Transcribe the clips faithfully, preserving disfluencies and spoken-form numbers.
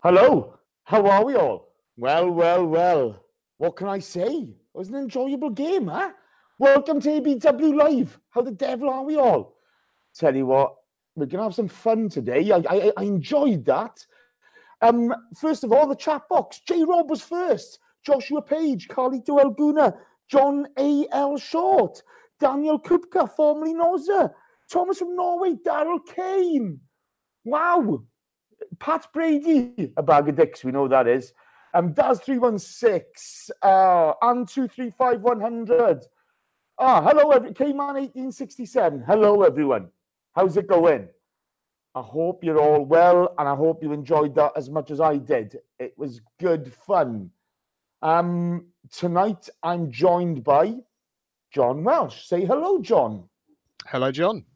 Hello, how are we all? Well, well, well. What can I say? It was an enjoyable game, huh? Welcome to A B W Live. How the devil are we all? Tell you what, we're going to have some fun today. I, I, I enjoyed that. Um, first of all, the chat box. J Rob was first. Joshua Page, Carlito Alguna, John A L Short, Daniel Kupka, formerly Noza, Thomas from Norway, Daryl Kane. Wow. Pat Brady, a bag of dicks, we know that is. Um, Daz three one six, uh, and two three five one hundred. Ah, hello, every K-Man eighteen sixty-seven. Hello, everyone. How's it going? I hope you're all well, and I hope you enjoyed that as much as I did. It was good fun. Um, tonight, I'm joined by John Welsh. Say hello, John. Hello, John.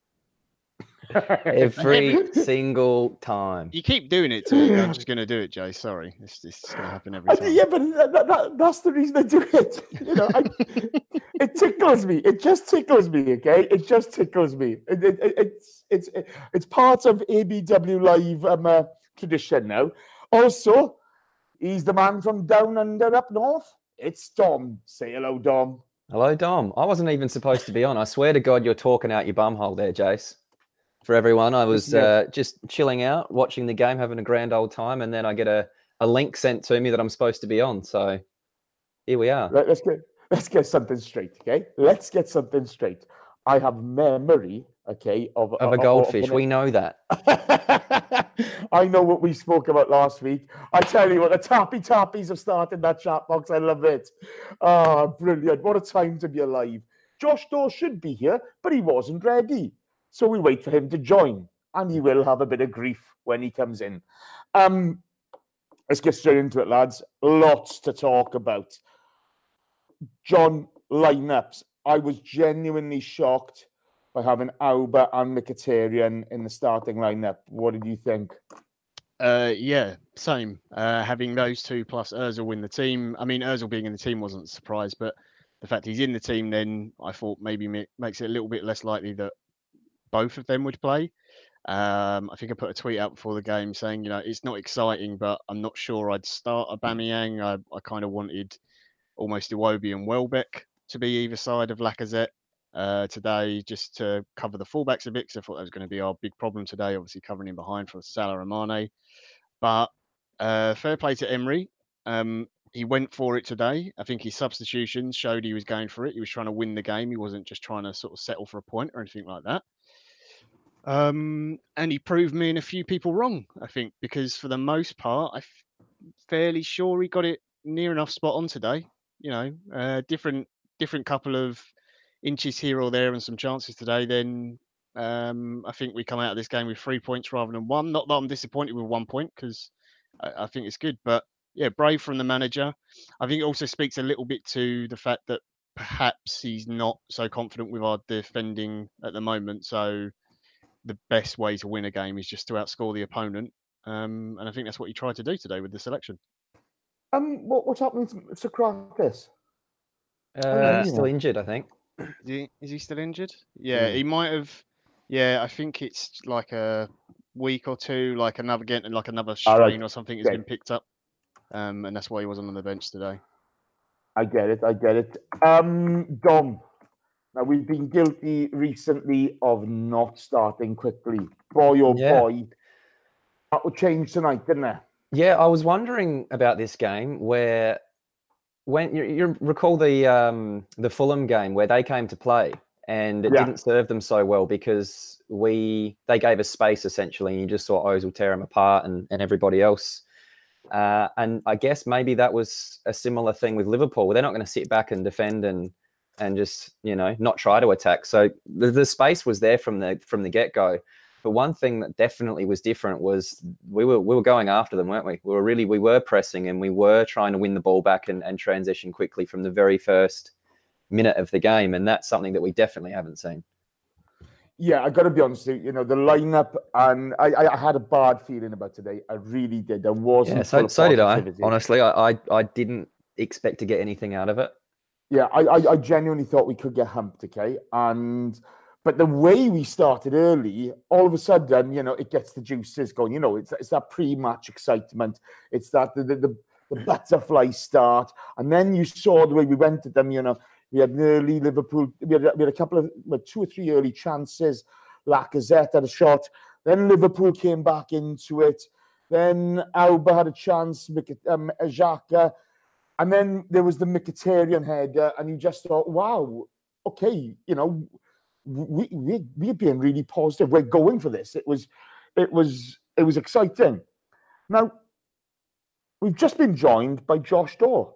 Every single time. You keep doing it to me. I'm just going to do it, Jay. Sorry. It's, it's going to happen every time. Yeah, but that, that, that's the reason I do it. You know, I, it tickles me. It just tickles me, okay? It just tickles me. It, it, it, it's it's it's part of A B W Live um, uh, tradition now. Also, he's the man from down under up north. It's Dom. Say hello, Dom. Hello, Dom. I wasn't even supposed to be on. I swear to God, you're talking out your bumhole there, Jace. For everyone, I was uh, just chilling out, watching the game, having a grand old time, and then I get a, a link sent to me that I'm supposed to be on. So here we are. Right, let's get let's get something straight, okay? Let's get something straight. I have memory, okay, of, of a goldfish. Of, of we know that. I know what we spoke about last week. I tell you what, the tappy tappies have started that chat box. I love it. Ah, oh, brilliant. What a time to be alive. Josh Dawes should be here, but he wasn't ready. So we wait for him to join, and he will have a bit of grief when he comes in. Um, let's get straight into it, lads. Lots to talk about. John, lineups. I was genuinely shocked by having Auba and Mkhitaryan in the starting lineup. What did you think? Uh, yeah, same. Uh, having those two plus Ozil in the team. I mean, Ozil being in the team wasn't a surprise, but the fact he's in the team then I thought maybe makes it a little bit less likely that both of them would play. Um, I think I put a tweet out before the game saying, you know, it's not exciting, but I'm not sure I'd start Aubameyang. I, I kind of wanted almost Iwobi and Welbeck to be either side of Lacazette uh, today, just to cover the fullbacks a bit, because I thought that was going to be our big problem today, obviously covering in behind for Salah and Mane. But uh, fair play to Emery. Um, he went for it today. I think his substitutions showed he was going for it. He was trying to win the game. He wasn't just trying to sort of settle for a point or anything like that. Um, and he proved me and a few people wrong, I think, because for the most part, I'm fairly sure he got it near enough spot on today. You know, uh, different different couple of inches here or there and some chances today. Then um, I think we come out of this game with three points rather than one. Not that I'm disappointed with one point, because I, I think it's good. But yeah, brave from the manager. I think it also speaks a little bit to the fact that perhaps he's not so confident with our defending at the moment. So the best way to win a game is just to outscore the opponent. Um, and I think that's what he tried to do today with the selection. Um, what, what's happening to Socrates? Uh, still injured, I think. Is he, is he still injured? Yeah, mm. he might have. Yeah, I think it's like a week or two, like another getting like another strain right. or something has okay. been picked up, um, and that's why he wasn't on the bench today. I get it. I get it. Um, Dom. Now, we've been guilty recently of not starting quickly. Boy, oh yeah. boy, that would change tonight, didn't it? Yeah, I was wondering about this game where, when you, you recall the um, the Fulham game where they came to play and it yeah. didn't serve them so well because we they gave us space essentially, and you just saw Ozil tear them apart and, and everybody else. Uh, and I guess maybe that was a similar thing with Liverpool. They're not going to sit back and defend and and just, you know, not try to attack. So the, the space was there from the from the get-go. But one thing that definitely was different was we were we were going after them, weren't we? We were really we were pressing and we were trying to win the ball back and, and transition quickly from the very first minute of the game. And that's something that we definitely haven't seen. Yeah, I got to be honest with you, you know, the lineup, and I, I had a bad feeling about today. I really did. There wasn't. Yeah, so, so did I. Honestly, I, I I didn't expect to get anything out of it. Yeah, I, I, I genuinely thought we could get humped, okay? And but the way we started early, all of a sudden, you know, it gets the juices going. You know, it's it's that pre-match excitement. It's that the the, the, the butterfly start, and then you saw the way we went at them. You know, we had an early Liverpool. We had, we had a couple of well, two or three early chances. Lacazette had a shot. Then Liverpool came back into it. Then Alba had a chance. Um, Xhaka. And then there was the Mkhitaryan header, and you just thought, wow, okay, you know, we, we, we're being really positive. We're going for this. It was, it was, it was exciting. Now, we've just been joined by Josh Daw.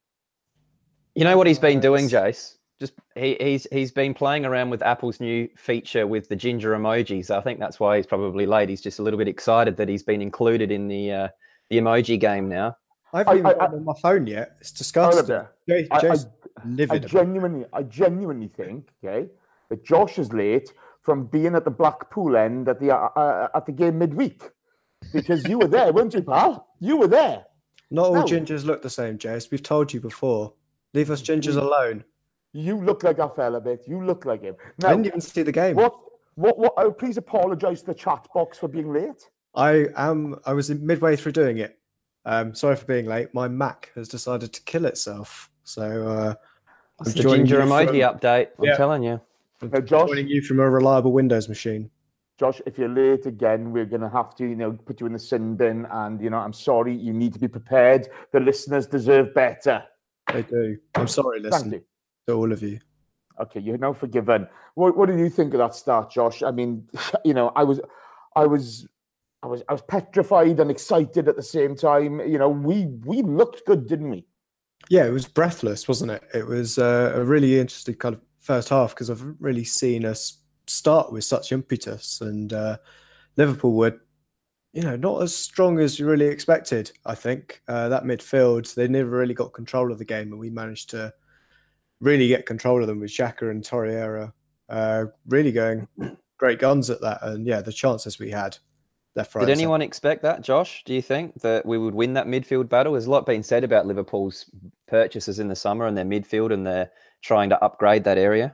You know what he's been doing, Jace? Just he, he's he's been playing around with Apple's new feature with the ginger emojis. I think that's why he's probably late. He's just a little bit excited that he's been included in the uh, the emoji game now. I haven't I, even I, got I, on my phone yet. It's disgusting. Jay, I, I, I genuinely, I genuinely think, okay, that Josh is late from being at the Blackpool end at the uh, uh, at the game midweek, because you were there, weren't you, pal? You were there. Not all now, gingers look the same, Jace. We've told you before. Leave us gingers you, alone. You look like a fella, bit. You look like him. Now, I didn't even see the game. What? What? What? Oh, please apologise to the chat box for being late. I am. I was midway through doing it. Um, sorry for being late. My Mac has decided to kill itself. So uh, I'm the ginger emoji from, update. I'm yeah. telling you. I'm now, Josh, joining you from a reliable Windows machine. Josh, if you're late again, we're going to have to, you know, put you in the sin bin. And, you know, I'm sorry. You need to be prepared. The listeners deserve better. They do. I'm sorry, listen to all of you. Okay, you're now forgiven. What, what did you think of that start, Josh? I mean, you know, I was, I was, I was, I was petrified and excited at the same time. You know, we we looked good, didn't we? Yeah, it was breathless, wasn't it? It was uh, a really interesting kind of first half because I've really seen us start with such impetus, and uh, Liverpool were, you know, not as strong as you really expected. I think uh, that midfield, they never really got control of the game, and we managed to really get control of them with Xhaka and Torreira uh, really going great guns at that. And yeah, the chances we had. Left, right, Did anyone expect that, Josh? Do you think that we would win that midfield battle? There's a lot being said about Liverpool's purchases in the summer and their midfield, and they're trying to upgrade that area.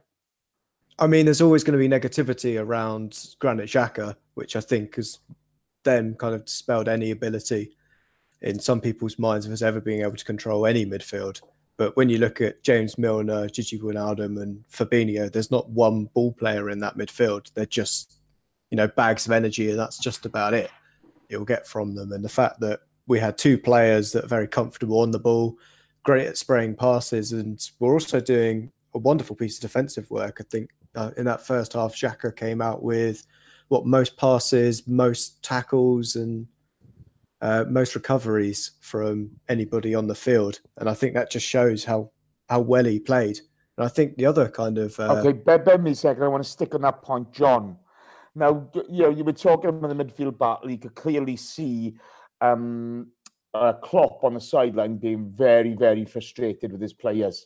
I mean, there's always going to be negativity around Granit Xhaka, which I think has then kind of dispelled any ability in some people's minds of us ever being able to control any midfield. But when you look at James Milner, Gigi Wijnaldum and Fabinho, there's not one ball player in that midfield. They're just, you know, bags of energy, and that's just about it you'll get from them. And the fact that we had two players that are very comfortable on the ball, great at spraying passes, and we're also doing a wonderful piece of defensive work. I think uh, in that first half, Xhaka came out with what most passes, most tackles, and uh, most recoveries from anybody on the field. And I think that just shows how how well he played. And I think the other kind of uh, okay, bear, bear me a second. I want to stick on that point, John. Now, you know, you were talking about the midfield battle. You could clearly see um, uh, Klopp on the sideline being very, very frustrated with his players.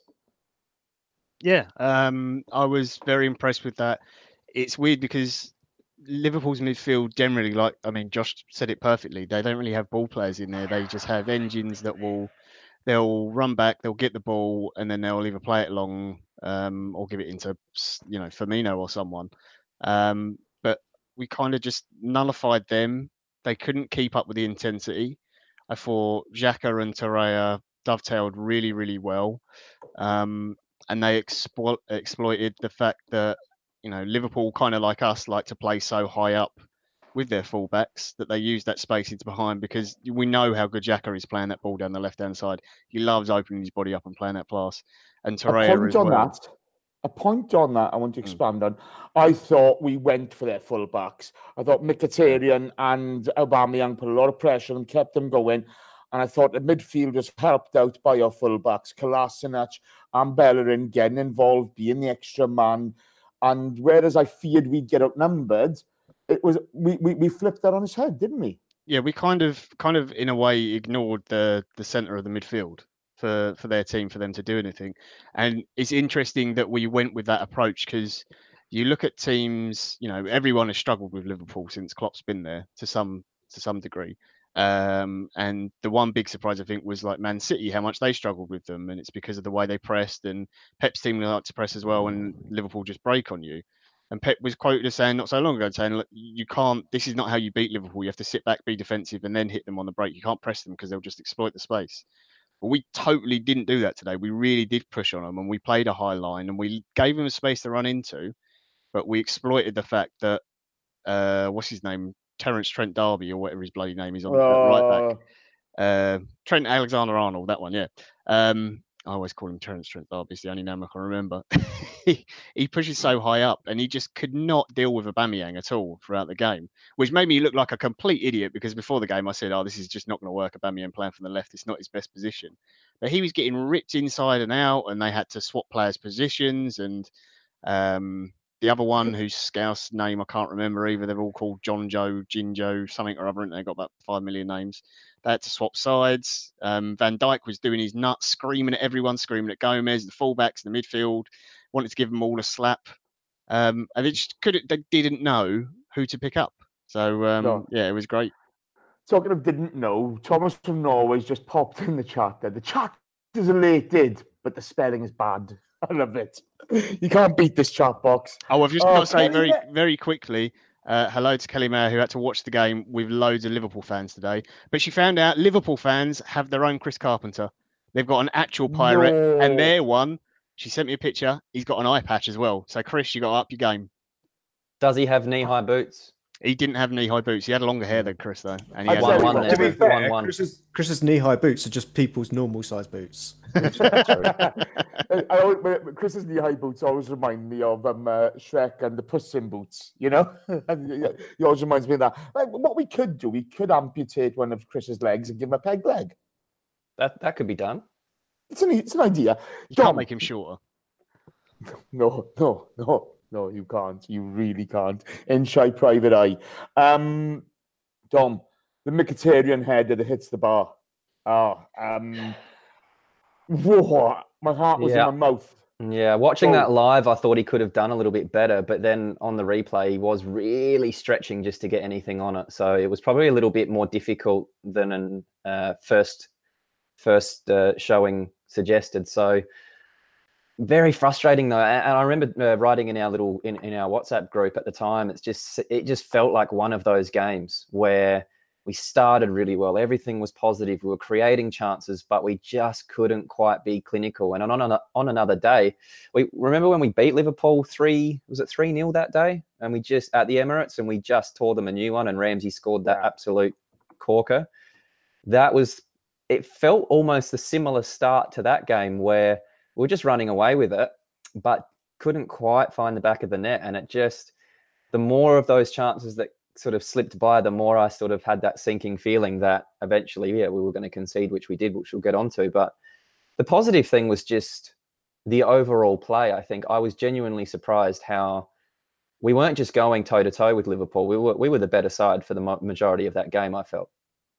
Yeah, um, I was very impressed with that. It's weird because Liverpool's midfield generally, like, I mean, Josh said it perfectly. They don't really have ball players in there. They just have engines that will, they'll run back, they'll get the ball, and then they'll either play it long um, or give it into, you know, Firmino or someone. Um, but we kind of just nullified them. They couldn't keep up with the intensity. I thought Xhaka and Torreira dovetailed really, really well. Um, and they explo- exploited the fact that, you know, Liverpool, kind of like us, like to play so high up with their fullbacks that they use that space into behind, because we know how good Xhaka is playing that ball down the left-hand side. He loves opening his body up and playing that pass. And Torreira as well. That, a point on that I want to expand mm. on. I thought we went for their fullbacks. I thought Mkhitaryan and Aubameyang put a lot of pressure and kept them going. And I thought the midfield was helped out by our fullbacks, Kolasinac and Bellerin getting involved, being the extra man. And whereas I feared we'd get outnumbered, it was we, we we flipped that on his head, didn't we? Yeah, we kind of kind of in a way ignored the the centre of the midfield for for their team, for them to do anything. And it's interesting that we went with that approach, because you look at teams, you know, everyone has struggled with Liverpool since Klopp's been there to some to some degree. Um, and the one big surprise, I think, was like Man City, how much they struggled with them. And it's because of the way they pressed, and Pep's team like to press as well, and Liverpool just break on you. And Pep was quoted as saying not so long ago, saying, look, you can't, this is not how you beat Liverpool. You have to sit back, be defensive, and then hit them on the break. You can't press them because they'll just exploit the space. But we totally didn't do that today. We really did push on them, and we played a high line, and we gave them a space to run into, but we exploited the fact that, uh, what's his name? Terence Trent D'Arby, or whatever his bloody name is, on uh, right back. Uh, Trent Alexander-Arnold, that one, yeah. Um, I always call him Terence Trent D'Arby. It's the only name I can remember. he, he pushes so high up, and he just could not deal with Aubameyang at all throughout the game, which made me look like a complete idiot because before the game I said, oh, this is just not going to work. Aubameyang playing from the left, it's not his best position. But he was getting ripped inside and out, and they had to swap players' positions. And um, the other one, whose Scouse name I can't remember either, they're all called John Joe, Jinjo, something or other, and they've got about five million names. They had to swap sides. Um, Van Dijk was doing his nuts, screaming at everyone, screaming at Gomez, the fullbacks, the midfield, wanted to give them all a slap. Um, and they just couldn't, they didn't know who to pick up. So, um, no. yeah, it was great. Talking of didn't know, Thomas from Norway's just popped in the chat there. The chat is elated, but the spelling is bad. I love it. You can't beat this chat box. Oh, I've just oh, got to say very, very quickly, uh, hello to Kelly Mayer, who had to watch the game with loads of Liverpool fans today. But she found out Liverpool fans have their own Chris Carpenter. They've got an actual pirate, no. and their one, she sent me a picture, he's got an eye patch as well. So, Chris, you got to up your game. Does he have knee-high boots? He didn't have knee-high boots. He had longer hair than Chris, though. And he had one, one, to be fair, one, one. Chris's, Chris's knee-high boots are just people's normal-sized boots. I, Chris's knee-high boots always remind me of um, uh, Shrek and the Puss in Boots, you know? He always reminds me of that. Like, what we could do, we could amputate one of Chris's legs and give him a peg leg. That that could be done. It's an, it's an idea. You Dom, can't make him shorter. No, no, no. No, you can't. You really can't. In shy private eye. Um, Dom, the Mkhitaryan header that hits the bar. Oh, um, whoa, my heart was yeah. in my mouth. Yeah, watching oh. that live, I thought he could have done a little bit better, but then on the replay, he was really stretching just to get anything on it. So it was probably a little bit more difficult than an uh, first first uh, showing suggested. So very frustrating though, and I remember uh, writing in our little in, in our WhatsApp group at the time. It's just it just felt like one of those games where we started really well, everything was positive, we were creating chances, but we just couldn't quite be clinical. And on on, on another day, we remember when we beat Liverpool three was it three nil that day, and we just at the Emirates, and we just tore them a new one, and Ramsey scored that yeah. absolute corker. That was it. Felt almost a similar start to that game where we were just running away with it, but couldn't quite find the back of the net. And it just, the more of those chances that sort of slipped by, the more I sort of had that sinking feeling that eventually, yeah, we were going to concede, which we did, which we'll get onto. But the positive thing was just the overall play. I think I was genuinely surprised how we weren't just going toe to toe with Liverpool. We were, we were the better side for the majority of that game, I felt.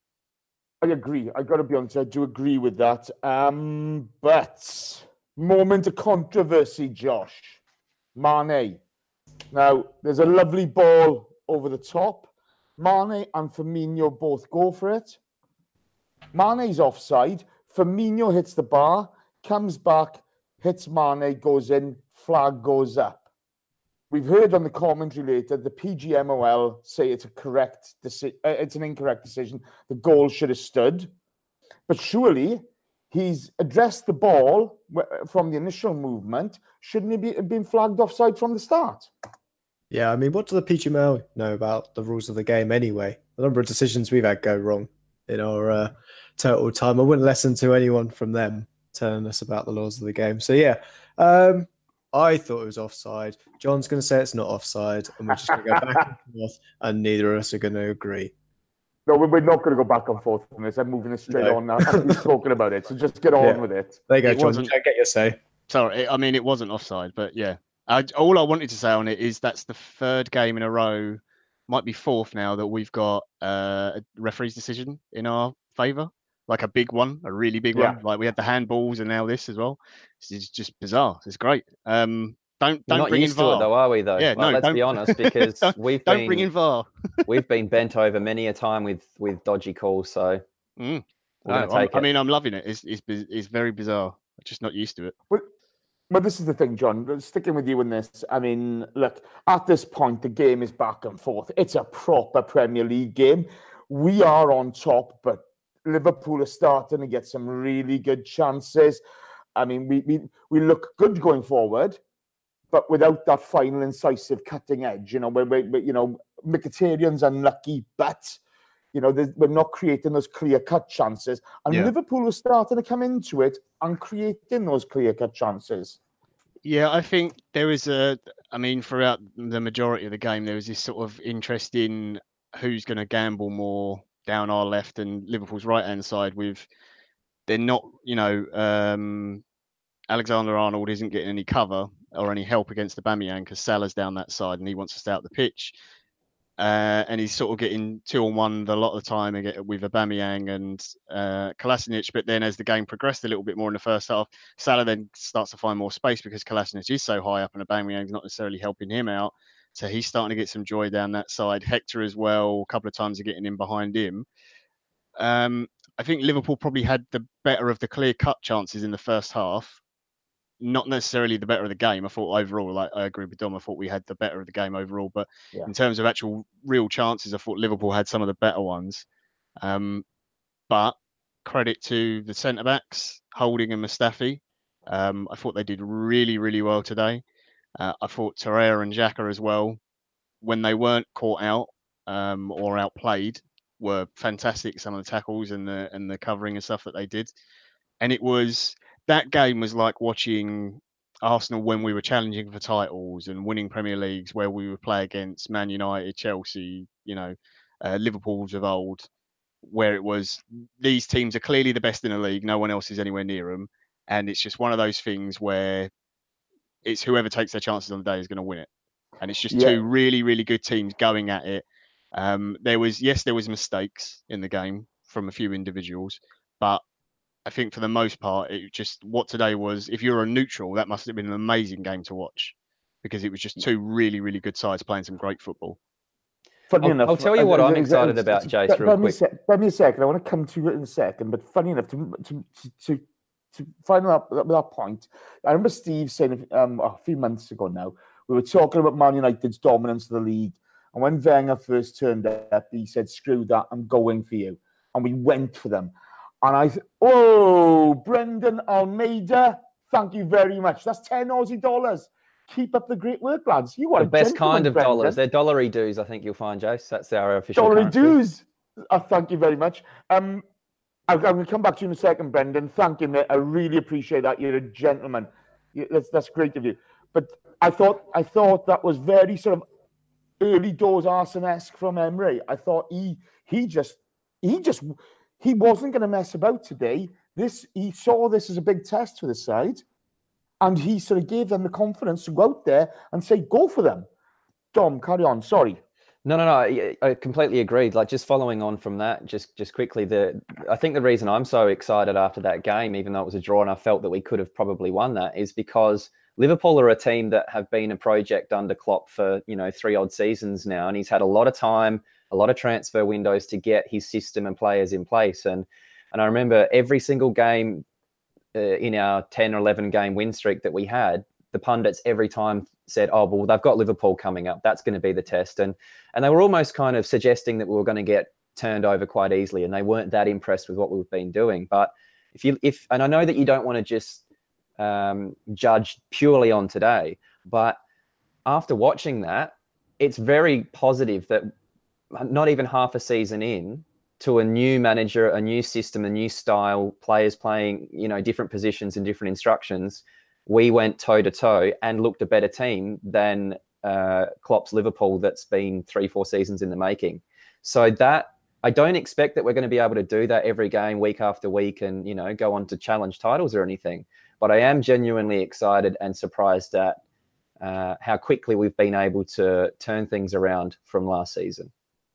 I agree. I got to be honest, I do agree with that. Um, but... Moment of controversy, Josh. Mane. Now, there's a lovely ball over the top. Mane and Firmino both go for it. Mane's offside. Firmino hits the bar, comes back, hits Mane, goes in, flag goes up. We've heard on the commentary later, the P G M O L say it's a correct deci- uh, it's an incorrect decision. The goal should have stood. But surely... he's addressed the ball from the initial movement. Shouldn't he be been flagged offside from the start? Yeah, I mean, what do the P G M L know about the rules of the game anyway? The number of decisions we've had go wrong in our uh, total time. I wouldn't listen to anyone from them telling us about the laws of the game. So, yeah, um, I thought it was offside. John's going to say it's not offside, and we're just going to go back and forth, and neither of us are going to agree. No, we're not going to go back and forth on this. I'm moving it straight no. on now. We're talking about it, so just get on yeah. with it. There you go, John. You get your say. Sorry, I mean, it wasn't offside, but yeah. I, all I wanted to say on it is that's the third game in a row, might be fourth now, that we've got uh, a referee's decision in our favour. Like a big one, a really big yeah. one. Like we had the handballs and now this as well. It's just bizarre. It's great. Um, Don't don't We're not bring used in V A R. to it though, are we? Though, yeah, well, no. Let's be honest, because don't, we've don't been, bring in V A R. we've been bent over many a time with with dodgy calls. So mm. we're no, take I it. mean, I'm loving it. It's, it's it's very bizarre. I'm just not used to it. But But this is the thing, John, sticking with you in this. I mean, look, at this point, the game is back and forth. It's a proper Premier League game. We are on top, but Liverpool are starting to get some really good chances. I mean, we we, we look good going forward, but without that final incisive cutting edge. You know, we're, we're, you know, Mkhitaryan's unlucky, but, you know, we're not creating those clear-cut chances. And Yeah. Liverpool are starting to come into it and creating those clear-cut chances. Yeah, I think there is a, I mean, throughout the majority of the game, there was this sort of interest in who's going to gamble more down our left and Liverpool's right-hand side with, they're not, you know, um, Alexander-Arnold isn't getting any cover or any help against Aubameyang because Salah's down that side and he wants to stay out the pitch. Uh, and he's sort of getting two on one a lot of the time with Aubameyang and uh, Kolasinac. But then as the game progressed a little bit more in the first half, Salah then starts to find more space because Kolasinac is so high up and Aubameyang's not necessarily helping him out. So he's starting to get some joy down that side. Hector as well, a couple of times are getting in behind him. Um, I think Liverpool probably had the better of the clear-cut chances in the first half. Not necessarily the better of the game. I thought overall, like I agree with Dom, I thought we had the better of the game overall. But yeah. in terms of actual real chances, I thought Liverpool had some of the better ones. Um, but credit to the centre-backs, Holding and Mustafi. Um, I thought they did really, really well today. Uh, I thought Torreira and Xhaka as well, when they weren't caught out um, or outplayed, were fantastic. Some of the tackles and the and the covering and stuff that they did. And it was... that game was like watching Arsenal when we were challenging for titles and winning Premier Leagues, where we would play against Man United, Chelsea, you know, uh, Liverpool's of old, where it was these teams are clearly the best in the league. No one else is anywhere near them. And it's just one of those things where it's whoever takes their chances on the day is going to win it. And it's just yeah. two really, really good teams going at it. Um, there was, yes, there was mistakes in the game from a few individuals, but I think for the most part, it just what today was, if you're a neutral, that must have been an amazing game to watch because it was just two really, really good sides playing some great football. Funny I'll, enough, I'll tell you what uh, I'm uh, excited uh, about, uh, Jace, real quick. Give me a second. I want to come to it in a second, but funny enough, to to to, to find out that, that point, I remember Steve saying um, a few months ago now, we were talking about Man United's dominance of the league. And when Wenger first turned up, he said, screw that, I'm going for you. And we went for them. And I said, oh, Brendan Almeida, thank you very much. That's ten Aussie dollars. Keep up the great work, lads. You are the best kind of Brendan. Dollars. They're dollary dues, I think you'll find, Jace. That's our official dollary currency. dues. Oh, thank you very much. Um, I'm going to come back to you in a second, Brendan. Thank you, mate. I really appreciate that. You're a gentleman. That's, that's great of you. But I thought I thought that was very sort of early doors Arsenal-esque from Emery. I thought he he just he just he wasn't going to mess about today. This he saw this as a big test for the side, and he sort of gave them the confidence to go out there and say, "Go for them." Dom, carry on. Sorry. No, no, no. I completely agreed. Like just following on from that, just just quickly, the I think the reason I'm so excited after that game, even though it was a draw and I felt that we could have probably won that, is because Liverpool are a team that have been a project under Klopp for, you know, three odd seasons now. And he's had a lot of time, a lot of transfer windows to get his system and players in place. And and I remember every single game uh, in our ten or eleven game win streak that we had, the pundits every time said, oh, well, they've got Liverpool coming up. That's going to be the test. And and they were almost kind of suggesting that we were going to get turned over quite easily. And they weren't that impressed with what we've been doing. But if you, if, and I know that you don't want to just um, judge purely on today, but after watching that, it's very positive that not even half a season in to a new manager, a new system, a new style, players playing, you know, different positions and different instructions, we went toe to toe and looked a better team than uh, Klopp's Liverpool that's been three, four seasons in the making. So that I don't expect that we're going to be able to do that every game, week after week, and, you know, go on to challenge titles or anything. But I am genuinely excited and surprised at uh, how quickly we've been able to turn things around from last season.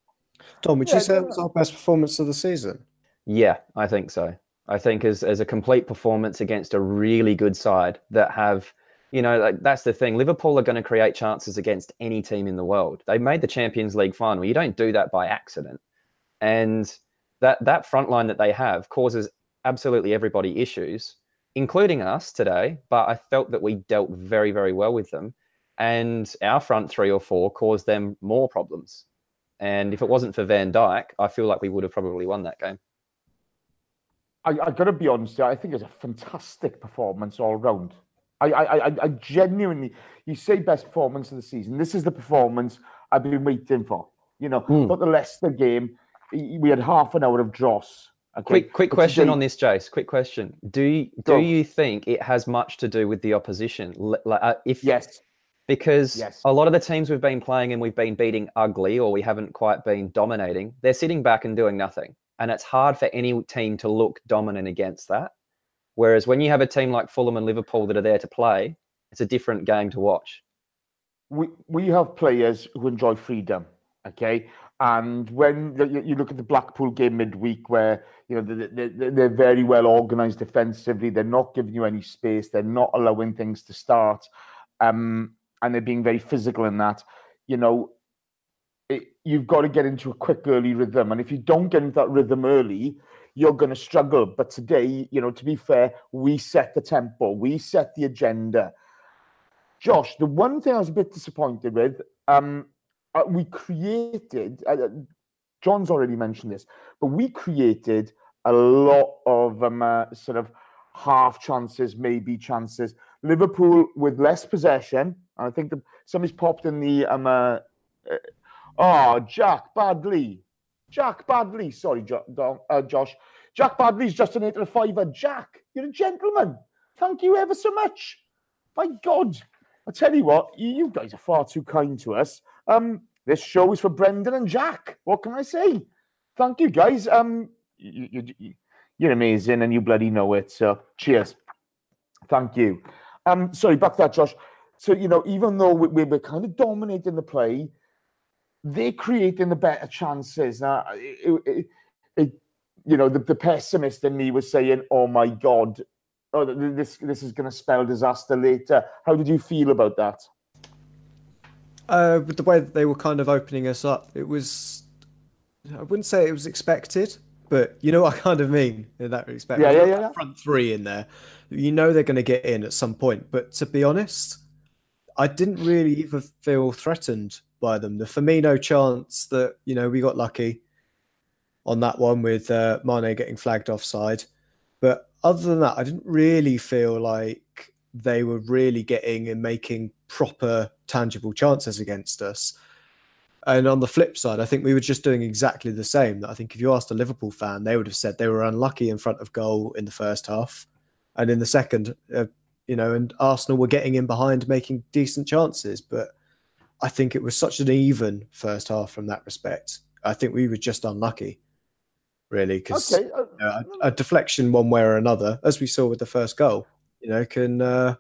Tom, would yeah, you say it was our best performance of the season? Yeah, I think so. I think as, as a complete performance against a really good side that have, you know, like that's the thing. Liverpool are going to create chances against any team in the world. They made the Champions League final. You don't do that by accident. And that, that front line that they have causes absolutely everybody issues. including us today, but I felt that we dealt very, very well with them. And our front three or four caused them more problems. And if it wasn't for Van Dijk, I feel like we would have probably won that game. I, I got to be honest, I think it's a fantastic performance all round. I, I, I, I genuinely, you say best performance of the season. This is the performance I've been waiting for. You know, mm. for the Leicester game, we had half an hour of dross. Okay? Quick, quick question today, on this, Jace. Quick question: Do you, do you think it has much to do with the opposition? Like, uh, if yes, because yes. a lot of the teams we've been playing and we've been beating ugly, or we haven't quite been dominating. They're sitting back and doing nothing, and it's hard for any team to look dominant against that. Whereas when you have a team like Fulham and Liverpool that are there to play, it's a different game to watch. We we have players who enjoy freedom, okay? And when you look at the Blackpool game midweek, where you know they're, they're very well organised defensively, they're not giving you any space, they're not allowing things to start, um, and they're being very physical in that. You know, it, you've got to get into a quick early rhythm, and if you don't get into that rhythm early, you're going to struggle. But today, you know, to be fair, we set the tempo, we set the agenda. Josh, the one thing I was a bit disappointed with, um, uh, we created, uh, John's already mentioned this, but we created a lot of um, uh, sort of half chances, maybe chances. Liverpool with less possession. I think that somebody's popped in the, um, uh, uh, oh, Jack Badley. Jack Badley, sorry, jo- uh, Josh. Jack Badley's just donated a fiver. Jack, you're a gentleman. Thank you ever so much. My God. I tell you what, you guys are far too kind to us. Um, this show is for Brendan and Jack. What can I say? Thank you, guys. Um, you, you, you're amazing, and you bloody know it. So, cheers. Thank you. Um, sorry, back to that, Josh. So, you know, even though we, we're kind of dominating the play, they're creating the better chances. Now, it, it, it, you know, the, the pessimist in me was saying, "Oh my God." Oh, this this is going to spell disaster later. How did you feel about that? Uh, with the way that they were kind of opening us up, it was, I wouldn't say it was expected, but you know what I kind of mean in that respect. Yeah, yeah, yeah, yeah. Front three in there, you know they're going to get in at some point. But to be honest, I didn't really even feel threatened by them. The Firmino chance that, you know, we got lucky on that one with uh, Mane getting flagged offside. But other than that, I didn't really feel like they were really getting and making proper, tangible chances against us. And on the flip side, I think we were just doing exactly the same. I think if you asked a Liverpool fan, they would have said they were unlucky in front of goal in the first half. And in the second, uh, you know, and Arsenal were getting in behind, making decent chances. But I think it was such an even first half from that respect. I think we were just unlucky. Really, because okay. uh, you know, a, a deflection one way or another, as we saw with the first goal, you know, can uh,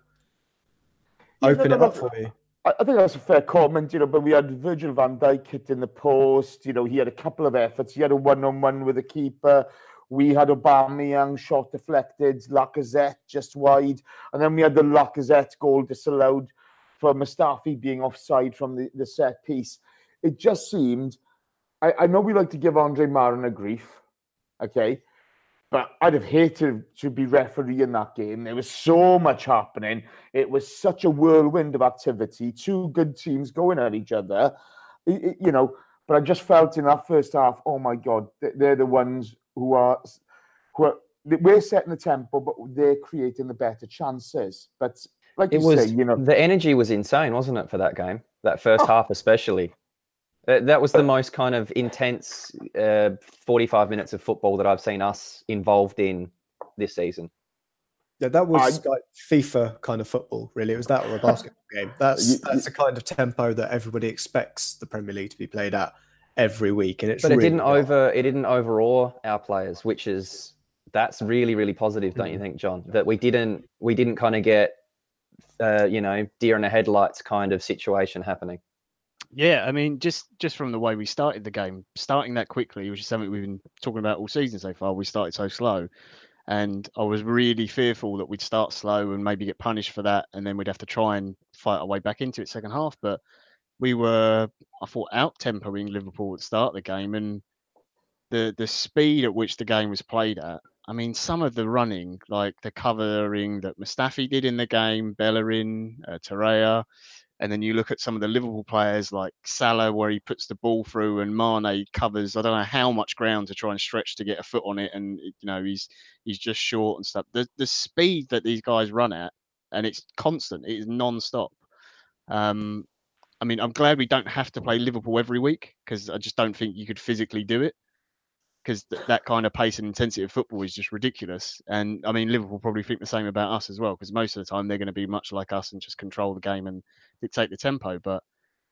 yeah, open no, no, it up no. for you. I, I think that's a fair comment, you know, but we had Virgil van Dijk hit in the post. You know, he had a couple of efforts. He had a one-on-one with the keeper. We had Aubameyang shot deflected, Lacazette just wide. And then we had the Lacazette goal disallowed for Mustafi being offside from the, the set piece. It just seemed, I, I know we like to give Andre Mariner grief, okay? But I'd have hated to be referee in that game. There was so much happening. It was such a whirlwind of activity. Two good teams going at each other, it, it, you know. But I just felt in that first half, oh my God, they're the ones who are, who are. We're setting the tempo, but they're creating the better chances. But like it you was, say, you know, the energy was insane, wasn't it, for that game? That first oh. half, especially. That was the most kind of intense uh, forty-five minutes of football that I've seen us involved in this season. Yeah, that was I, like FIFA kind of football, really. It was that or a basketball game. That's you, that's the kind of tempo that everybody expects the Premier League to be played at every week, and it's but it really didn't not. over it didn't overawe our players, which is that's really really positive, don't mm. you think, John? That we didn't we didn't kind of get uh, you know deer in the headlights kind of situation happening. Yeah, I mean, just just from the way we started the game, starting that quickly, which is something we've been talking about all season so far. We started so slow, and I was really fearful that we'd start slow and maybe get punished for that, and then we'd have to try and fight our way back into it second half. But we were, I thought, out-tempoing Liverpool at the start of the game, and the the speed at which the game was played at. I mean, some of the running, like the covering that Mustafi did in the game, Bellerin, uh, Torreira, and then you look at some of the Liverpool players like Salah, where he puts the ball through, and Mane covers I don't know how much ground to try and stretch to get a foot on it, and you know he's he's just short and stuff. The the speed that these guys run at, and it's constant, it is non-stop. Um, I mean, I'm glad we don't have to play Liverpool every week because I just don't think you could physically do it. Because th- that kind of pace and intensity of football is just ridiculous. And I mean, Liverpool probably think the same about us as well, because most of the time they're going to be much like us and just control the game and dictate the tempo. But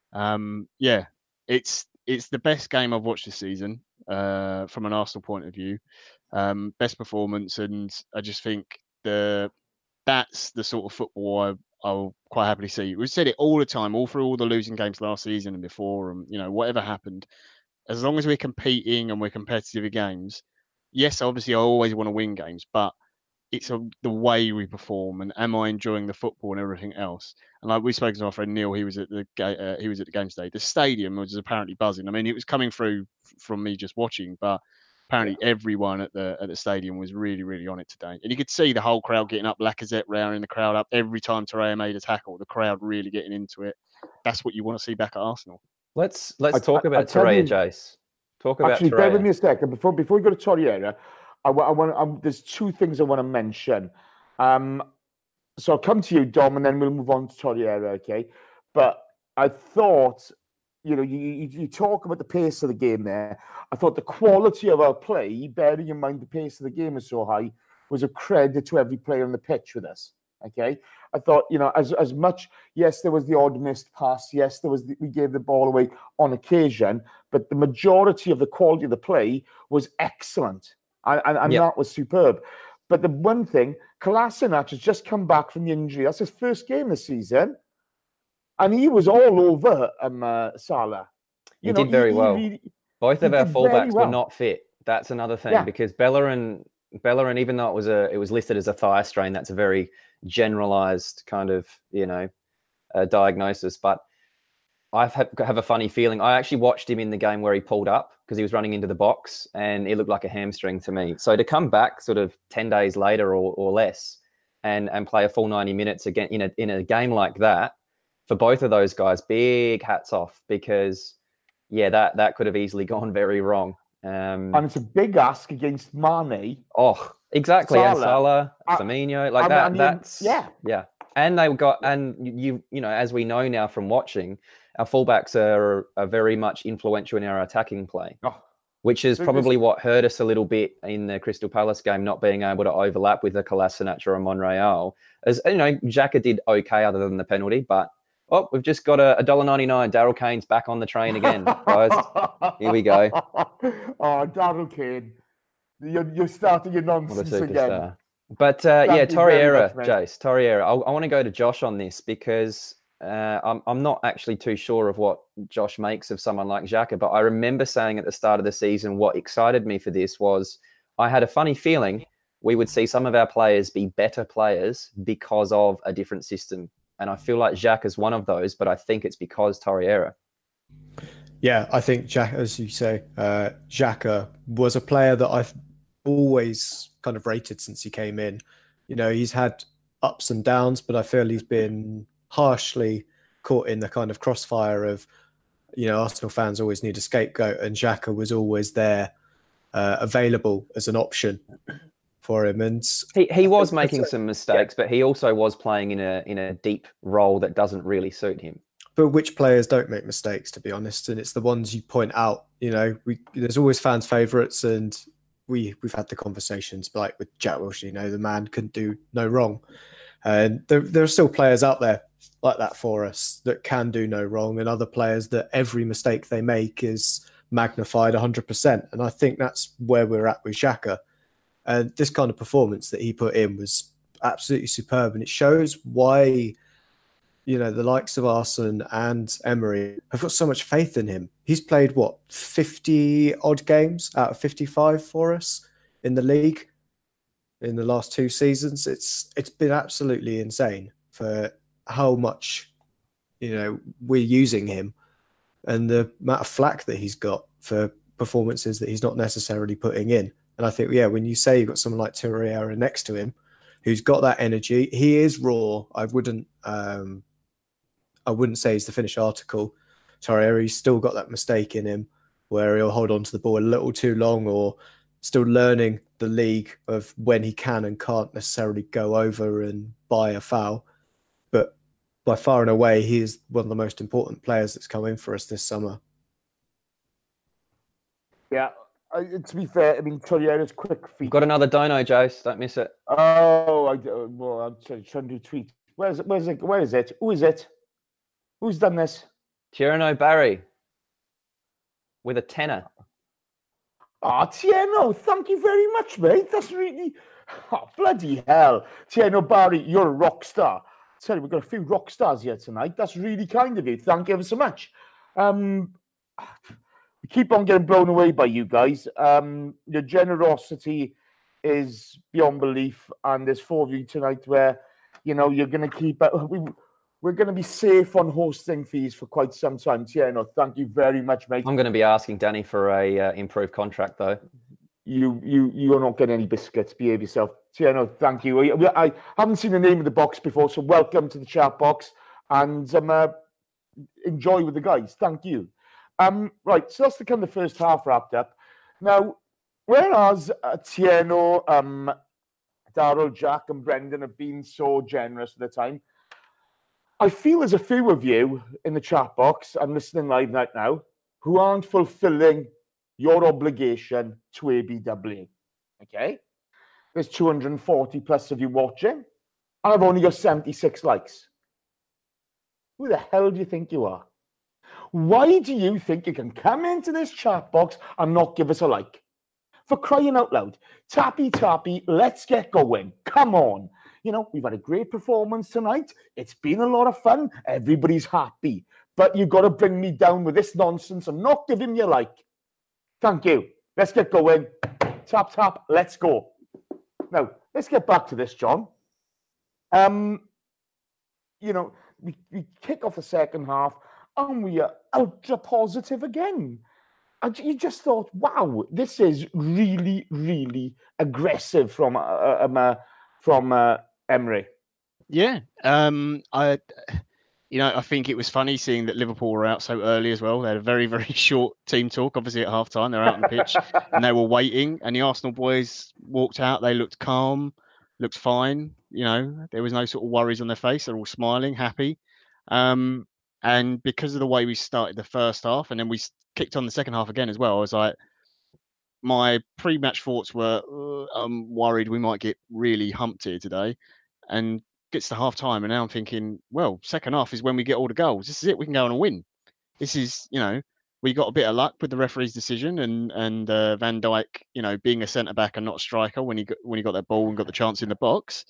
um, yeah, it's it's the best game I've watched this season uh, from an Arsenal point of view. Um, best performance, and I just think the that's the sort of football I, I'll quite happily see. We've said it all the time, all through all the losing games last season and before, and you know whatever happened. As long as we're competing and we're competitive in games, yes, obviously I always want to win games, but it's a, the way we perform and am I enjoying the football and everything else. And like we spoke to our friend Neil, he was at the uh, he was at the game today. The stadium was apparently buzzing. I mean, it was coming through from me just watching, but apparently yeah. everyone at the at the stadium was really really on it today. And you could see the whole crowd getting up, Lacazette rounding the crowd up every time Torreira made a tackle. The crowd really getting into it. That's what you want to see back at Arsenal. Let's let's I, talk I, about Torreira, Jace. Talk about actually, Torreira. bear with me a second before before we go to Torreira. I, I want. I, there's two things I want to mention. Um, so I'll come to you, Dom, and then we'll move on to Torreira. Okay, but I thought, you know, you, you you talk about the pace of the game there. I thought the quality of our play, bearing in mind the pace of the game is so high, was a credit to every player on the pitch with us. Okay, I thought, you know, as as much, yes, there was the odd missed pass, yes, there was the, we gave the ball away on occasion, but the majority of the quality of the play was excellent, and, and, and yep. that was superb. But the one thing, Kolasinac has just come back from the injury. That's his first game this season, and he was all over um, uh, Salah. You he know, did very he, well. He really, Both of our fullbacks well. were not fit. That's another thing yeah. because Bellerin, Bellerin, even though it was a, it was listed as a thigh strain, that's a very generalized kind of, you know, uh, diagnosis. But I have, have a funny feeling. I actually watched him in the game where he pulled up because he was running into the box and it looked like a hamstring to me. So to come back sort of ten days later or, or less and, and play a full ninety minutes again in a, in a game like that, for both of those guys, big hats off because, yeah, that, that could have easily gone very wrong. Um, and it's a big ask against Mane. Oh, exactly. Salah. And Salah, uh, Firmino, like I, that. I mean, that's yeah, yeah. And they got, and you, you know, as we know now from watching, our fullbacks are, are very much influential in our attacking play, oh, which is probably what hurt us a little bit in the Crystal Palace game, not being able to overlap with a Kolasinac or a Monreal. As you know, Xhaka did okay other than the penalty, but oh, we've just got a one dollar ninety-nine. Daryl Kane's back on the train again, guys. Here we go. Oh, Daryl Kane. You're, you're starting your nonsense again. But uh, yeah, Torreira, Jace, Torreira. I, I want to go to Josh on this because uh, I'm, I'm not actually too sure of what Josh makes of someone like Xhaka, but I remember saying at the start of the season what excited me for this was I had a funny feeling we would see some of our players be better players because of a different system. And I feel like Xhaka is one of those, but I think it's because Torreira. Yeah, I think Xhaka, as you say, uh, Xhaka was a player that I've always kind of rated since he came in. You know, he's had ups and downs, but I feel he's been harshly caught in the kind of crossfire of, you know, Arsenal fans always need a scapegoat, and Xhaka was always there, uh, available as an option for him. And he, he was making some mistakes, yeah. but he also was playing in a in a deep role that doesn't really suit him. But which players don't make mistakes, to be honest? And it's the ones you point out. You know, we there's always fans' favourites, and we we've had the conversations like with Jack Wilshere. You know, the man can do no wrong, and there there are still players out there like that for us that can do no wrong, and other players that every mistake they make is magnified one hundred percent. And I think that's where we're at with Xhaka. And this kind of performance that he put in was absolutely superb, and it shows why, you know, the likes of Arsene and Emery have got so much faith in him. He's played, what, fifty odd games out of fifty-five for us in the league in the last two seasons. It's it's been absolutely insane for how much, you know, we're using him and the amount of flack that he's got for performances that he's not necessarily putting in. And I think, yeah, when you say you've got someone like Torreira next to him, who's got that energy, he is raw. I wouldn't, um, I wouldn't say he's the finished article. Torreira, he's still got that mistake in him where he'll hold on to the ball a little too long, or still learning the league of when he can and can't necessarily go over and buy a foul. But by far and away, he is one of the most important players that's come in for us this summer. Yeah, uh, to be fair, I mean, Torreira's quick feet. You've got another dono, Jace. Don't miss it. Oh, I, well, I'm trying, trying to do tweet. Where's it? Where's it? Where is it? Who is it? Who's done this? Tierno Barry with a tenner. Oh, Tieno, thank you very much, mate. That's really... Oh, bloody hell. Tieno Barry, you're a rock star. Tell you, we've got a few rock stars here tonight. That's really kind of you. Thank you ever so much. Um, we keep on getting blown away by you guys. Um, your generosity is beyond belief. And there's four of you tonight where, you know, you're going to keep... We, We're going to be safe on hosting fees for quite some time. Tieno, thank you very much, mate. I'm going to be asking Danny for a uh, improved contract, though. You, you, you're not getting any biscuits. Behave yourself. Tieno, thank you. I, I haven't seen the name of the box before, so welcome to the chat box. And um, uh, enjoy with the guys. Thank you. Um, right, so that's the kind of first half wrapped up. Now, whereas uh, Tieno, um, Daryl, Jack, and Brendan have been so generous at the time, I feel there's a few of you in the chat box, I'm listening live right now, who aren't fulfilling your obligation to A B W. Okay? There's two hundred forty plus of you watching, and I've only got seventy-six likes. Who the hell do you think you are? Why do you think you can come into this chat box and not give us a like? For crying out loud. Tappy, tappy, let's get going. Come on. You know, we've had a great performance tonight. It's been a lot of fun. Everybody's happy. But you've got to bring me down with this nonsense and not give him your like. Thank you. Let's get going. Tap, tap. Let's go. Now, let's get back to this, John. Um, you know, we, we kick off the second half and we are ultra positive again. And you just thought, wow, this is really, really aggressive from uh, um, uh, from uh, Emery. Yeah, um, I, you know, I think it was funny seeing that Liverpool were out so early as well. They had a very, very short team talk, obviously at half time. They're out on the pitch and they were waiting. And the Arsenal boys walked out. They looked calm, looked fine. You know, there was no sort of worries on their face. They're all smiling, happy. Um, and because of the way we started the first half, and then we kicked on the second half again as well, I was like, my pre-match thoughts were, uh, I'm worried we might get really humped here today. And gets to half time, and now I'm thinking, well, second half is when we get all the goals. This is it. We can go on and win. This is, you know, we got a bit of luck with the referee's decision, and and uh, Van Dijk, you know, being a centre back and not a striker when he got when he got that ball and got the chance in the box,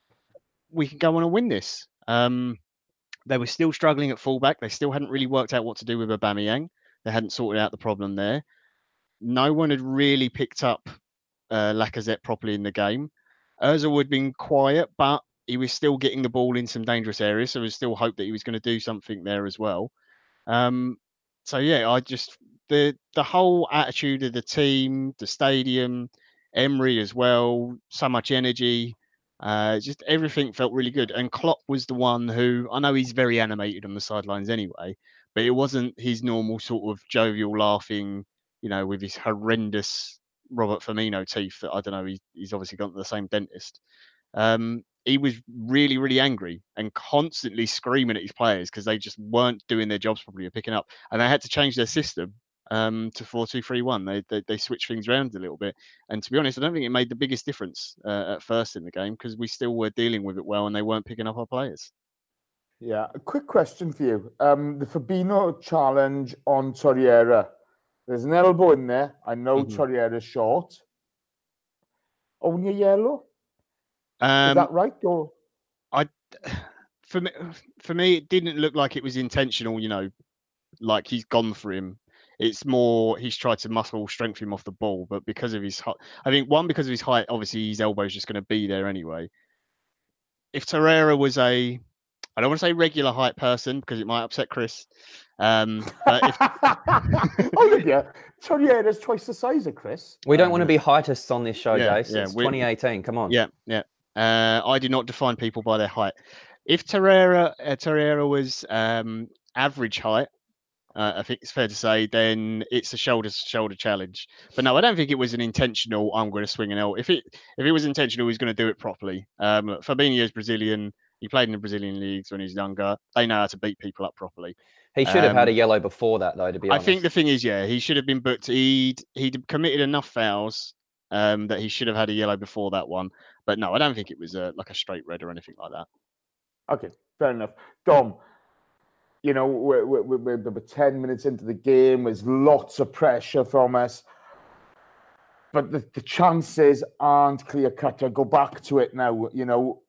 we can go on and win this. Um, they were still struggling at fullback. They still hadn't really worked out what to do with Aubameyang. They hadn't sorted out the problem there. No one had really picked up uh, Lacazette properly in the game. Ozil had been quiet, but he was still getting the ball in some dangerous areas. So there was still hope that he was going to do something there as well. Um, so, yeah, I just, the the whole attitude of the team, the stadium, Emery as well, so much energy, uh, just everything felt really good. And Klopp was the one who, I know he's very animated on the sidelines anyway, but it wasn't his normal sort of jovial laughing, you know, with his horrendous Robert Firmino teeth that I don't know, he, he's obviously gone to the same dentist. Um, he was really, really angry and constantly screaming at his players because they just weren't doing their jobs properly or picking up. And they had to change their system um, to four two three one. They, they they switched things around a little bit. And to be honest, I don't think it made the biggest difference uh, at first in the game because we still were dealing with it well and they weren't picking up our players. Yeah, a quick question for you. Um, the Fabinho challenge on Torreira. There's an elbow in there. I know mm-hmm. Torreira's short. Only yellow? Um, Is that right? Or I, for me, for me, it didn't look like it was intentional. You know, like he's gone for him. It's more he's tried to muscle strengthen him off the ball, but because of his height, I think one because of his height, obviously his elbow is just going to be there anyway. If Torreira was a I don't want to say regular height person because it might upset Chris. Um, but if oh, yeah, Torreira's twice the size of Chris. We don't Um, want to be heightists on this show, yeah, Jace. yeah, It's we- twenty eighteen. Come on. yeah, yeah. Uh, I do not define people by their height. If Torreira, uh, Torreira was um, average height, uh, I think it's fair to say, then it's a shoulder-to-shoulder challenge. But no, I don't think it was an intentional. I'm going to swing an L. If it if it was intentional, he's going to do it properly. Um, Fabinho's Brazilian. He played in the Brazilian leagues when he was younger. They know how to beat people up properly. He should have Um, had a yellow before that, though, to be I honest. think the thing is, yeah, he should have been booked. He'd he'd committed enough fouls um, that he should have had a yellow before that one. But no, I don't think it was a, like a straight red or anything like that. Okay, fair enough. Dom, you know, we're, we're, we're, we're ten minutes into the game. There's lots of pressure from us. But the, the chances aren't clear-cut. I go back to it now. You know,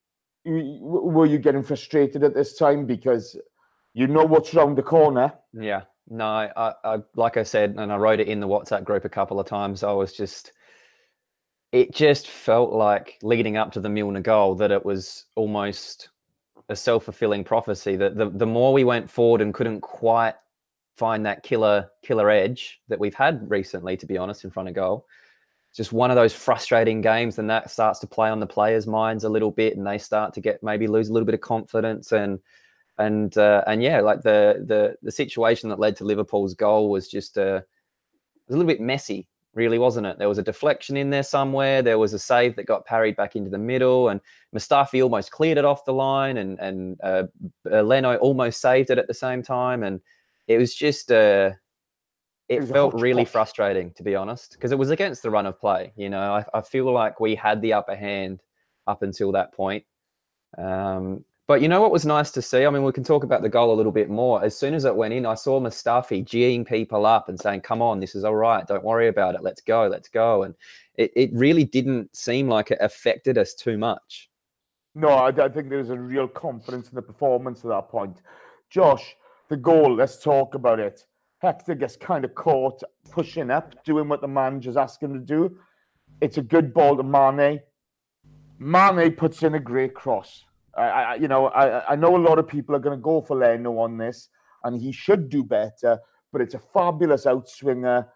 were you getting frustrated at this time? Because you know what's round the corner. Yeah. No, I, I, like I said, and I wrote it in the WhatsApp group a couple of times, I was just... It just felt like, leading up to the Milner goal, that it was almost a self-fulfilling prophecy, that the, the more we went forward and couldn't quite find that killer killer edge that we've had recently, to be honest, in front of goal, just one of those frustrating games, and that starts to play on the players' minds a little bit, and they start to get maybe lose a little bit of confidence, and and uh, and yeah, like the the the situation that led to Liverpool's goal was just uh, it was a little bit messy. Really, wasn't it? There was a deflection in there somewhere. There was a save that got parried back into the middle, and Mustafi almost cleared it off the line, and and uh, uh, Leno almost saved it at the same time. And it was just, uh, it, it felt really frustrating, to be honest, because it was against the run of play. You know, I, I feel like we had the upper hand up until that point. Um, But you know what was nice to see? I mean, we can talk about the goal a little bit more. As soon as it went in, I saw Mustafi geeing people up and saying, come on, this is all right. Don't worry about it. Let's go. Let's go. And it, it really didn't seem like it affected us too much. No, I, I think there was a real confidence in the performance at that point. Josh, the goal, let's talk about it. Hector gets kind of caught pushing up, doing what the manager's asking him to do. It's a good ball to Mane. Mane puts in a great cross. I, I, you know, I, I know a lot of people are going to go for Leno on this, and he should do better, but it's a fabulous outswinger.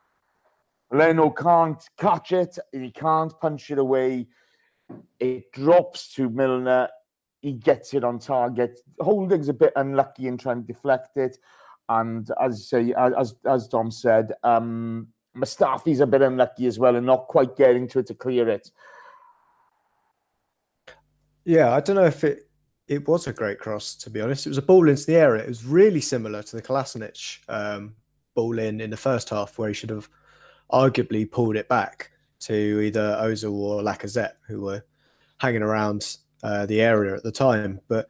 Leno can't catch it. He can't punch it away. It drops to Milner. He gets it on target. Holding's a bit unlucky in trying to deflect it. And as say, as as Dom said, um, Mustafi's a bit unlucky as well and not quite getting to it to clear it. Yeah, I don't know if it it was a great cross, to be honest. It was a ball into the area. It was really similar to the Kolasinac um, ball in in the first half, where he should have arguably pulled it back to either Ozil or Lacazette, who were hanging around uh, the area at the time. But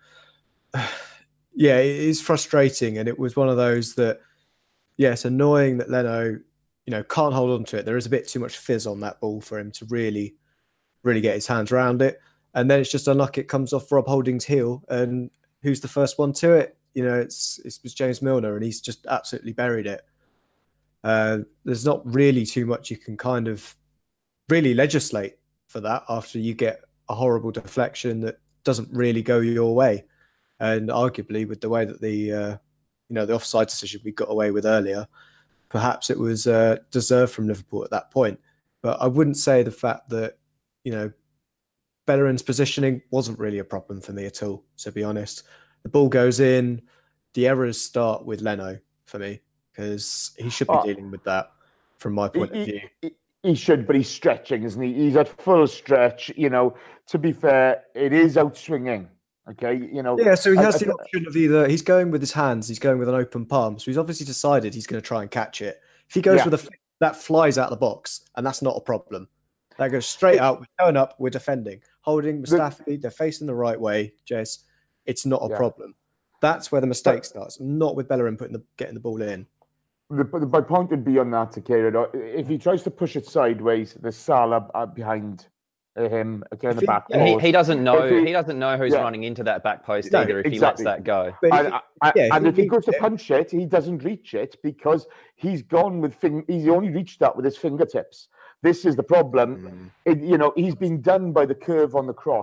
yeah, it is frustrating, and it was one of those that, yeah, it's annoying that Leno, you know, can't hold on to it. There is a bit too much fizz on that ball for him to really, really get his hands around it. And then it's just unlucky it comes off Rob Holding's heel, and who's the first one to it? You know, it's it's James Milner, and he's just absolutely buried it. Uh, there's not really too much you can kind of really legislate for that after you get a horrible deflection that doesn't really go your way. And arguably, with the way that the uh, you know the offside decision we got away with earlier, perhaps it was uh, deserved from Liverpool at that point. But I wouldn't say the fact that, you know, Bellerin's positioning wasn't really a problem for me at all, to be honest. The ball goes in. The errors start with Leno for me, because he should be Oh, dealing with that from my point he, of view. He, he should, but he's stretching, isn't he? He's at full stretch. You know, to be fair, it is outswinging. Okay, you know. Yeah, so he I- has I- the option of either he's going with his hands, he's going with an open palm. So he's obviously decided he's going to try and catch it. If he goes Yeah. with a flick, that flies out the box, and that's not a problem. That goes straight out. We're going up. We're defending, holding Mustafi. They're facing the right way. Jess, it's not a Yeah. problem. That's where the mistake starts. Not with Bellerin putting the getting the ball in. The, the, my point would be on that, Takeda. If he tries to push it sideways, there's Salah uh, behind him, okay, in If the he- back Yeah, he, post. he doesn't know. If He, he- doesn't know who's yeah. running into that back post No, either. If exactly. he lets that go. But if And, he- I- yeah, if and he if he beats goes to it- punch it, he doesn't reach it because he's gone with fing- he's only reached that with his fingertips. This is the problem. Mm. It, you know, he's been done by the curve on the cross.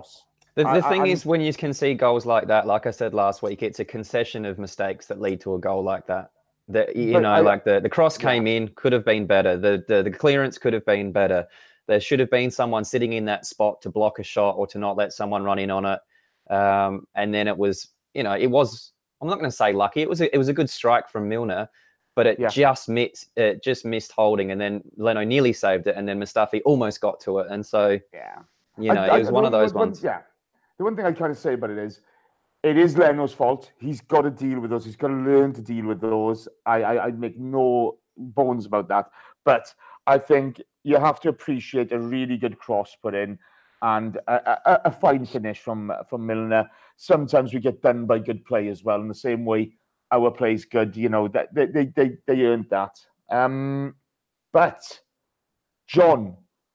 The, the I, thing I, is, when you can see goals like that, like I said last week, it's a concession of mistakes that lead to a goal like that. That you know, I, like the, the cross yeah. came in, could have been better. The, the the clearance could have been better. There should have been someone sitting in that spot to block a shot or to not let someone run in on it. Um, and then it was, you know, it was. I'm not going to say lucky. It was a, it was a good strike from Milner, but it Yeah. just missed. It just missed holding, and then Leno nearly saved it, and then Mustafi almost got to it, and so yeah, you know, I, it was I, one of those one, ones. Yeah, the one thing I try to say about it is, it is Leno's fault. He's got to deal with those. He's got to learn to deal with those. I, I, I make no bones about that. But I think you have to appreciate a really good cross put in and a, a, a fine finish from from Milner. Sometimes we get done by good play as well. In the same way, our play's good. You know that they they they, they earned that. Um, but John,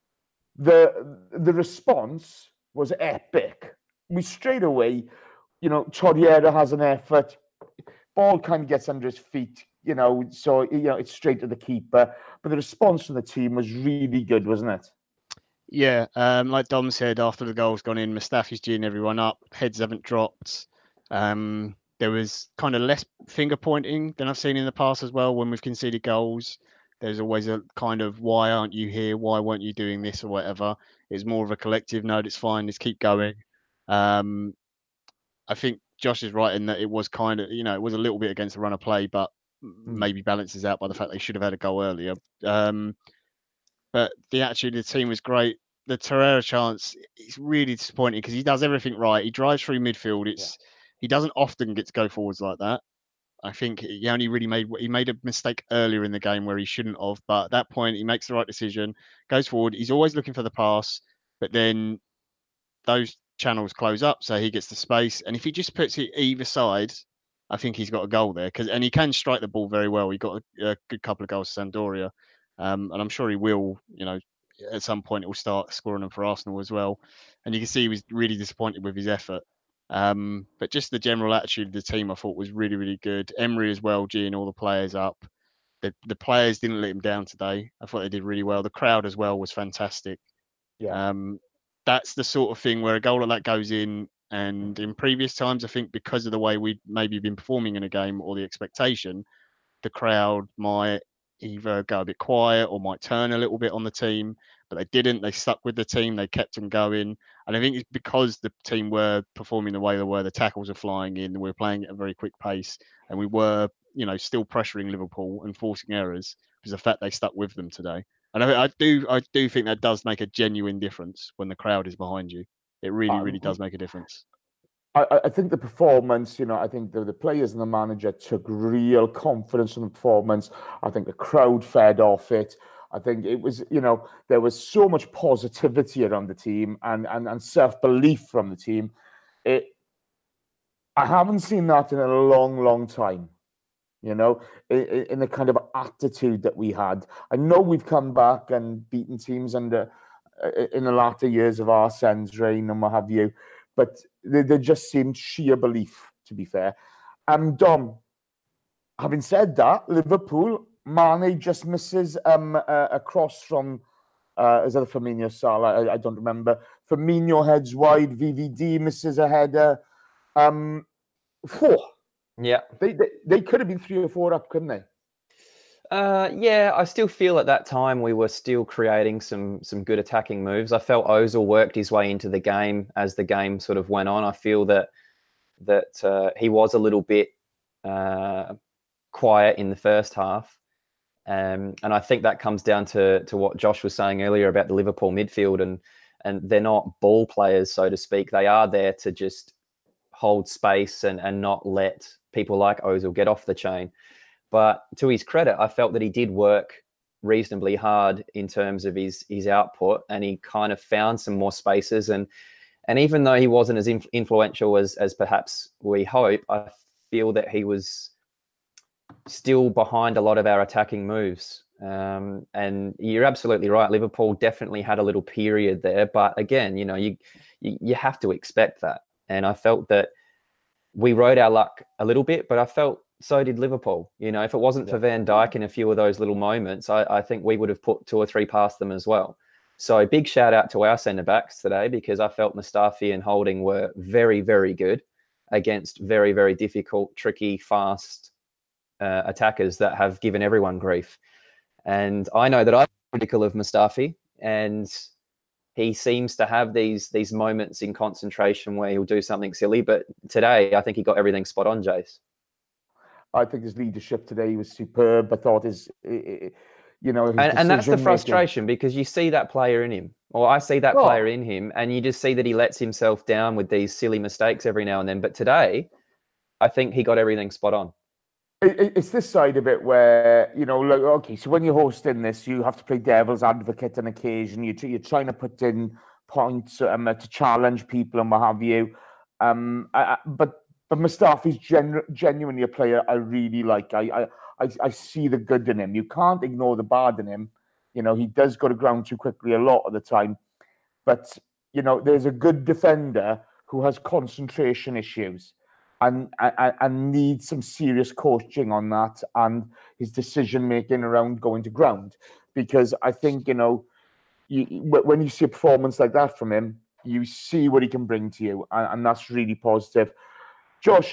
the the response was epic. We straight away, you know, Torreira has an effort. Ball kind of gets under his feet, you know, so you know it's straight to the keeper. But the response from the team was really good, wasn't it? Yeah, um, like Dom said, after the goal's gone in, Mustafi's geeing everyone up. Heads haven't dropped. Um, there was kind of less finger pointing than I've seen in the past as well. When we've conceded goals, there's always a kind of why aren't you here? Why weren't you doing this or whatever? It's more of a collective. No, it's fine. Let's keep going. Um, I think Josh is right in that it was kind of, you know, it was a little bit against the run of play, but maybe balances out by the fact they should have had a goal earlier. Um, but the attitude of the team was great. The Torreira chance is really disappointing because he does everything right. He drives through midfield. It's yeah. He doesn't often get to go forwards like that. I think he only really made he made a mistake earlier in the game where he shouldn't have. But at that point, he makes the right decision, goes forward. He's always looking for the pass, but then those channels close up, so he gets the space. And if he just puts it either side, I think he's got a goal there. Because and he can strike the ball very well. He got a, a good couple of goals for Sampdoria, um, and I'm sure he will. You know, at some point it will start scoring them for Arsenal as well. And you can see he was really disappointed with his effort. Um, but just the general attitude of the team, I thought was really, really good. Emery as well, geeing all the players up. The the players didn't let him down today. I thought they did really well. The crowd as well was fantastic. Yeah. Um, that's the sort of thing where a goal like that goes in, and in previous times, I think because of the way we'd maybe been performing in a game or the expectation, the crowd might either go a bit quiet or might turn a little bit on the team, but they didn't. They stuck with the team. They kept them going. And I think it's because the team were performing the way they were, the tackles are flying in, we were playing at a very quick pace, and we were, you know, still pressuring Liverpool and forcing errors because the fact they stuck with them today. And I, I do, I do think that does make a genuine difference when the crowd is behind you. It really, really does make a difference. I, I think the performance, you know, I think the, the players and the manager took real confidence in the performance. I think the crowd fed off it. I think it was, you know, there was so much positivity around the team and and, and self-belief from the team. It, I haven't seen that in a long, long time. You know, in, in the kind of attitude that we had. I know we've come back and beaten teams under in the latter years of Arsene's reign and what have you, but there, there just seemed sheer belief, to be fair. Um, Dom, having said that, Liverpool, Mane just misses um, a, a cross from, uh, is that a Firmino Salah? I, I don't remember. Firmino heads wide, V V D misses a header. Um, four. Yeah. They, they they could have been three or four up, couldn't they? Uh, yeah, I still feel at that time we were still creating some some good attacking moves. I felt Ozil worked his way into the game as the game sort of went on. I feel that that uh, he was a little bit uh, quiet in the first half, um, and I think that comes down to to what Josh was saying earlier about the Liverpool midfield, and and they're not ball players, so to speak. They are there to just hold space and and not let people like Ozil get off the chain. But to his credit, I felt that he did work reasonably hard in terms of his his output, and he kind of found some more spaces. And and even though he wasn't as inf- influential as as perhaps we hope, I feel that he was still behind a lot of our attacking moves. Um, and you're absolutely right. Liverpool definitely had a little period there, but again, you know, you you, you have to expect that. And I felt that we rode our luck a little bit, but I felt so did Liverpool. You know, if it wasn't for Van Dijk in a few of those little moments, I, I think we would have put two or three past them as well. So big shout out to our centre backs today, because I felt Mustafi and Holding were very, very good against very, very difficult, tricky, fast uh, attackers that have given everyone grief. And I know that I'm critical of Mustafi, and he seems to have these these moments in concentration where he'll do something silly. But today, I think he got everything spot on, Jace. I think his leadership today was superb. I thought his, you know, his and, and that's the decision-making- frustration, because you see that player in him, or I see that Oh. player in him, and you just see that he lets himself down with these silly mistakes every now and then. But today, I think he got everything spot on. It- it- It's this side of it where, you know, like, okay, so when you're hosting this, you have to play devil's advocate on occasion. You're, tr- you're trying to put in points um, to challenge people and what have you. Um, I, I, but but Mustafi's genu- genuinely a player I really like. I, I I I see the good in him. You can't ignore the bad in him. You know, he does go to ground too quickly a lot of the time. But, you know, there's a good defender who has concentration issues. And, and and needs some serious coaching on that and his decision making around going to ground, because I think, you know, you, when you see a performance like that from him, you see what he can bring to you, and, and that's really positive. Josh,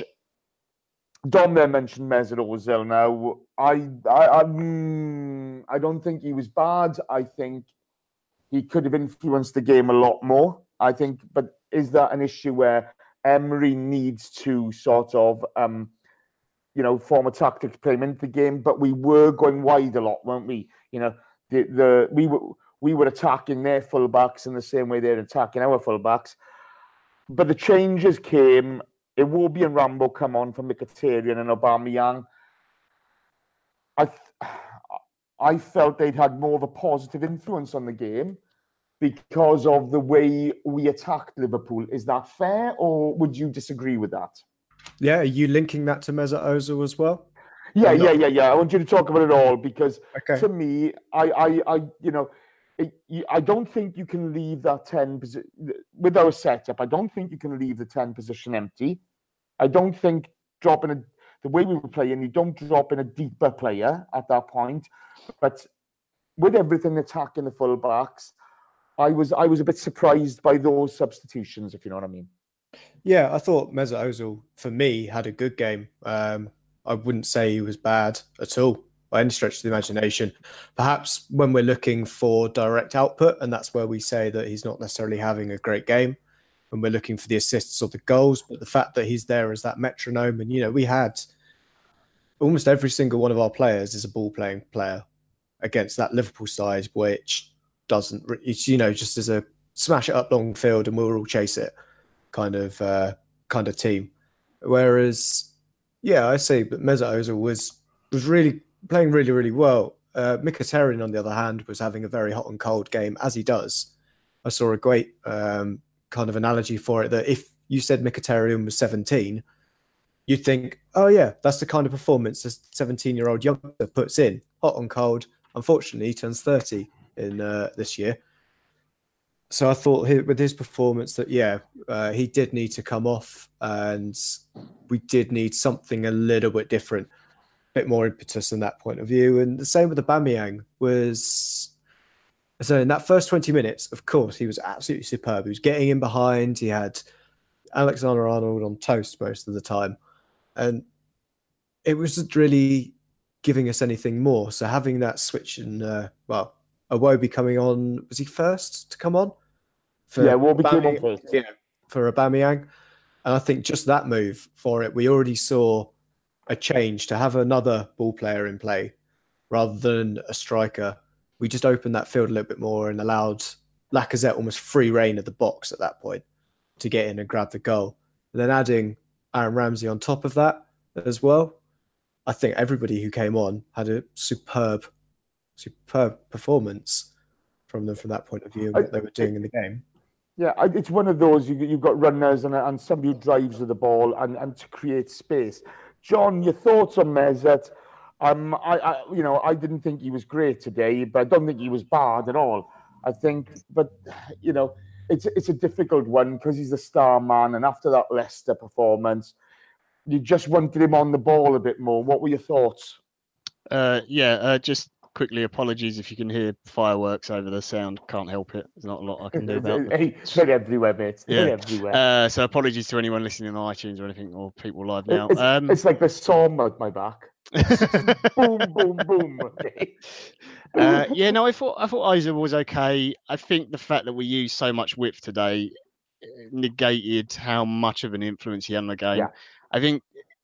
Dom there mentioned Mesut Ozil. Now, I I I, mm, I don't think he was bad. I think he could have influenced the game a lot more. I think, but is that an issue where Emery needs to sort of, um, you know, form a tactic to play him into the game? But we were going wide a lot, weren't we? You know, the the we were we were attacking their fullbacks in the same way they're attacking our fullbacks. But the changes came. Iwobi and Rambo come on for Mkhitaryan and Aubameyang. I th- I felt they'd had more of a positive influence on the game because of the way we attacked Liverpool. Is that fair, or would you disagree with that? Yeah, are you linking that to Mesut Ozil as well? Yeah, Or not? yeah, yeah, yeah. I want you to talk about it all, because Okay. to me, I, I, I, you know, it, you- I don't think you can leave that ten position with our setup. I don't think you can leave the ten position empty. I don't think dropping a the way we were playing, you don't drop in a deeper player at that point. But with everything attacking the fullbacks, I was I was a bit surprised by those substitutions, if you know what I mean. Yeah, I thought Mesut Ozil, for me, had a good game. Um, I wouldn't say he was bad at all by any stretch of the imagination. Perhaps when we're looking for direct output, and that's where we say that he's not necessarily having a great game, when we're looking for the assists or the goals, but the fact that he's there as that metronome, and, you know, we had almost every single one of our players is a ball-playing player against that Liverpool side, which doesn't, it's, you know, just as a smash it up long field and we'll all chase it kind of uh, kind of team. Whereas, yeah, I say that Mesut Ozil was was really playing really, really well. Uh, Mkhitaryan, on the other hand, was having a very hot and cold game, as he does. I saw a great um, kind of analogy for it, that if you said Mkhitaryan was seventeen, you'd think, oh yeah, that's the kind of performance a seventeen-year-old youngster puts in, hot and cold. Unfortunately, he turns thirty in uh, this year. So I thought he, with his performance that, yeah, uh, he did need to come off, and we did need something a little bit different, a bit more impetus in that point of view. And the same with Aubameyang was... So in that first twenty minutes, of course, he was absolutely superb. He was getting in behind. He had Alexander-Arnold on toast most of the time. And it wasn't really giving us anything more. So having that switch and, uh, well, Iwobi coming on, was he first to come on? For Yeah, Iwobi came on Aubameyang- first. Yeah, for Aubameyang. And I think just that move for it, we already saw a change to have another ball player in play rather than a striker. We just opened that field a little bit more and allowed Lacazette almost free reign of the box at that point to get in and grab the goal. And then adding Aaron Ramsey on top of that as well, I think everybody who came on had a superb, superb performance from them from that point of view and what they were doing in the game. Yeah, I- it's one of those, you, you've got runners and, and somebody who drives with the ball and, and to create space. John, your thoughts on Mesut? Um, I, I, you know, I didn't think he was great today, but I don't think he was bad at all. I think, but, you know, it's, it's a difficult one because he's the star man. And after that Leicester performance, you just wanted him on the ball a bit more. What were your thoughts? Uh, yeah, uh, just quickly, apologies if you can hear fireworks over the sound. Can't help it. There's not a lot I can do about it. Hey, they're everywhere, mate. They're Yeah. everywhere. Uh, so apologies to anyone listening on iTunes or anything, or people live now. It's, Um, it's like the storm out my back. boom, boom, boom. Okay. uh, yeah, no, I thought I thought Isa was okay. I think the fact that we used so much width today negated how much of an influence he had on the game. Yeah. I think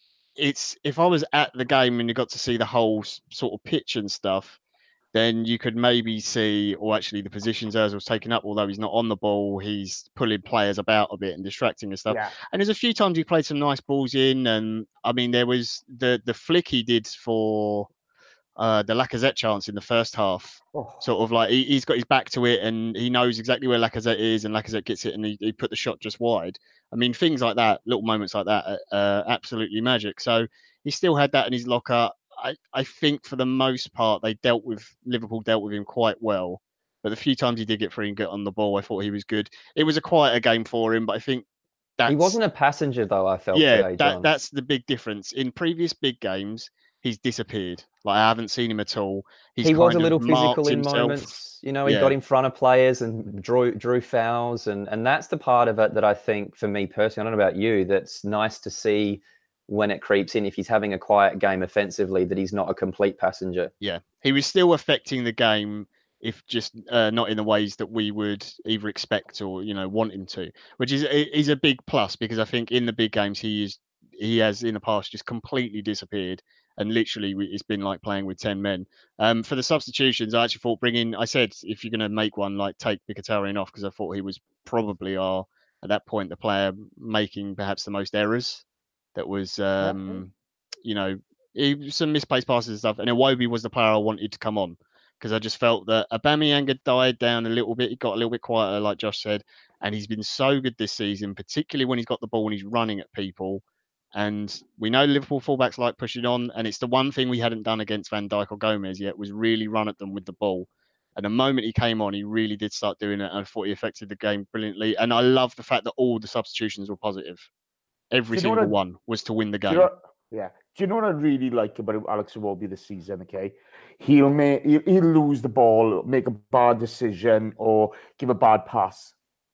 it's if I was at the game and you got to see the whole sort of pitch and stuff, then you could maybe see, or actually the positions Ozil's taking up, although he's not on the ball, he's pulling players about a bit and distracting and stuff. Yeah. And there's a few times he played some nice balls in, and I mean there was the the flick he did for uh, the Lacazette chance in the first half. Oh. Sort of like he, he's got his back to it and he knows exactly where Lacazette is, and Lacazette gets it and he, he put the shot just wide. I mean, things like that, little moments like that, are uh, absolutely magic. So he still had that in his locker. I, I think for the most part they dealt with Liverpool dealt with him quite well. But the few times he did get free and get on the ball, I thought he was good. It was a quieter game for him, but I think that's, he wasn't a passenger though. I felt yeah, today, John. that that's the big difference. In previous big games, he's disappeared. Like I haven't seen him at all. He's he was kind a little of marked physical in himself. moments. You know, he Yeah. got in front of players and drew drew fouls, and and that's the part of it that I think, for me personally, I don't know about you, that's nice to see when it creeps in. If he's having a quiet game offensively, that he's not a complete passenger. Yeah, he was still affecting the game, if just uh, not in the ways that we would either expect or you know want him to, which is is a big plus, because I think in the big games he is he has in the past just completely disappeared, and literally we- it's been like playing with ten men. Um, for the substitutions, I actually thought bringing. I said if you're going to make one, like take Mkhitaryan off, because I thought he was probably our at that point the player making perhaps the most errors. That was um, you know. He, some misplaced passes and stuff, and Iwobi was the player I wanted to come on, because I just felt that Aubameyang had died down a little bit. He got a little bit quieter, like Josh said, and he's been so good this season, particularly when he's got the ball and he's running at people. And we know Liverpool fullbacks like pushing on, and it's the one thing we hadn't done against Van Dijk or Gomez yet, was really run at them with the ball. And the moment he came on, he really did start doing it, and I thought he affected the game brilliantly. And I love the fact that all the substitutions were positive. Every Do you know single what I- one was to win the Do game. you know, yeah. Do you know what I really like about Alex Iwobi this season? Okay, he'll make he'll, he'll lose the ball, make a bad decision, or give a bad pass.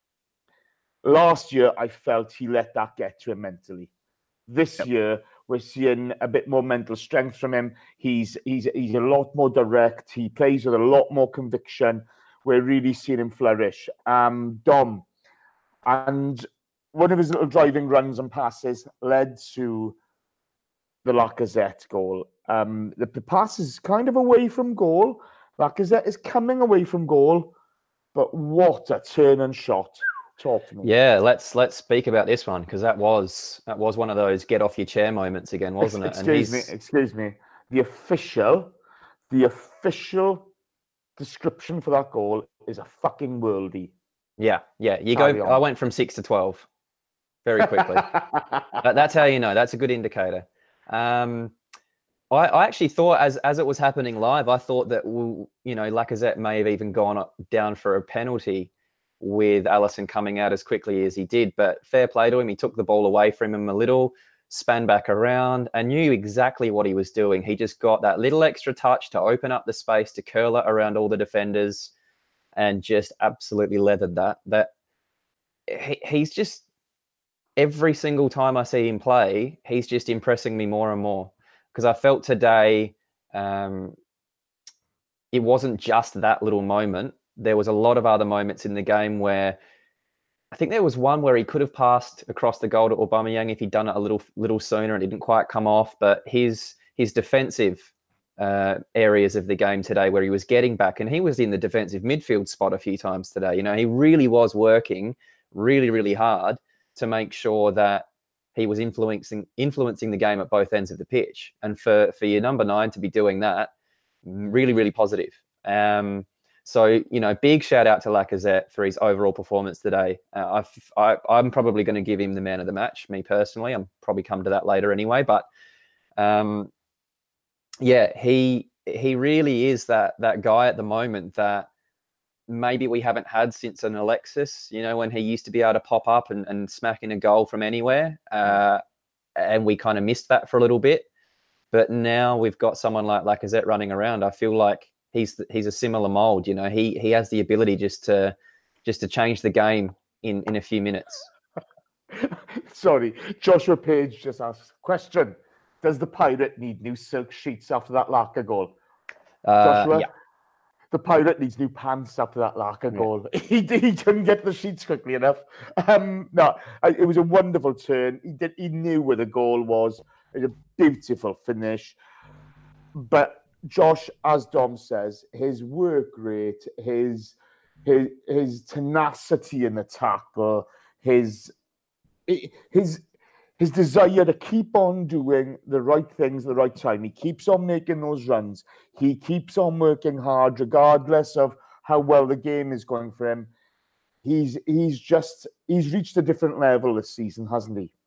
Last year, I felt he let that get to him mentally. This Yep. year, we're seeing a bit more mental strength from him. He's he's he's a lot more direct. He plays with a lot more conviction. We're really seeing him flourish. Um, Dom, and one of his little driving runs and passes led to the Lacazette goal. Um, the, the pass is kind of away from goal. Lacazette is coming away from goal, but what a turn and shot! Talk to me. Yeah, let's let's speak about this one, because that was that was one of those get off your chair moments again, wasn't it? Excuse me, excuse me. The official, the official description for that goal is a fucking worldie. Yeah, yeah. You Carry go. on. I went from six to twelve very quickly. That, that's how you know. That's a good indicator. Um, I, I actually thought, as as it was happening live, I thought that well, you know Lacazette may have even gone up, down for a penalty with Alisson coming out as quickly as he did. But fair play to him. He took the ball away from him a little, span back around, and knew exactly what he was doing. He just got that little extra touch to open up the space, to curl it around all the defenders, and just absolutely leathered that. That he, he's just, every single time I see him play, he's just impressing me more and more. Because I felt today, um, it wasn't just that little moment. There was a lot of other moments in the game where I think there was one where he could have passed across the goal to Aubameyang if he'd done it a little little sooner and it didn't quite come off. But his his defensive uh, areas of the game today, where he was getting back, and he was in the defensive midfield spot a few times today. You know, he really was working really, really hard to make sure that he was influencing influencing the game at both ends of the pitch. And for for your number nine to be doing that, really, really positive. Um, so, you know, big shout out to Lacazette for his overall performance today. Uh, I've, I, I'm probably going to give him the man of the match, me personally. I'm probably come to that later anyway. But um, yeah, he he really is that that guy at the moment that maybe we haven't had since an Alexis, you know, when he used to be able to pop up and, and smack in a goal from anywhere. Uh, and we kind of missed that for a little bit. But now we've got someone like Lacazette running around. I feel like he's he's a similar mold. You know, he he has the ability just to just to change the game in in a few minutes. Sorry, Joshua Page just asked question: does the Pirate need new silk sheets after that Larker goal? Uh, Joshua, yeah. the Pirate needs new pants after that Larker goal. Yeah. He he couldn't get the sheets quickly enough. Um, no, it was a wonderful turn. He did. He knew where the goal was. It was a beautiful finish. But Josh, as Dom says, his work rate, his his his tenacity in the tackle, his his his desire to keep on doing the right things at the right time. He keeps on making those runs. He keeps on working hard, regardless of how well the game is going for him. He's he's just he's reached a different level this season, hasn't he?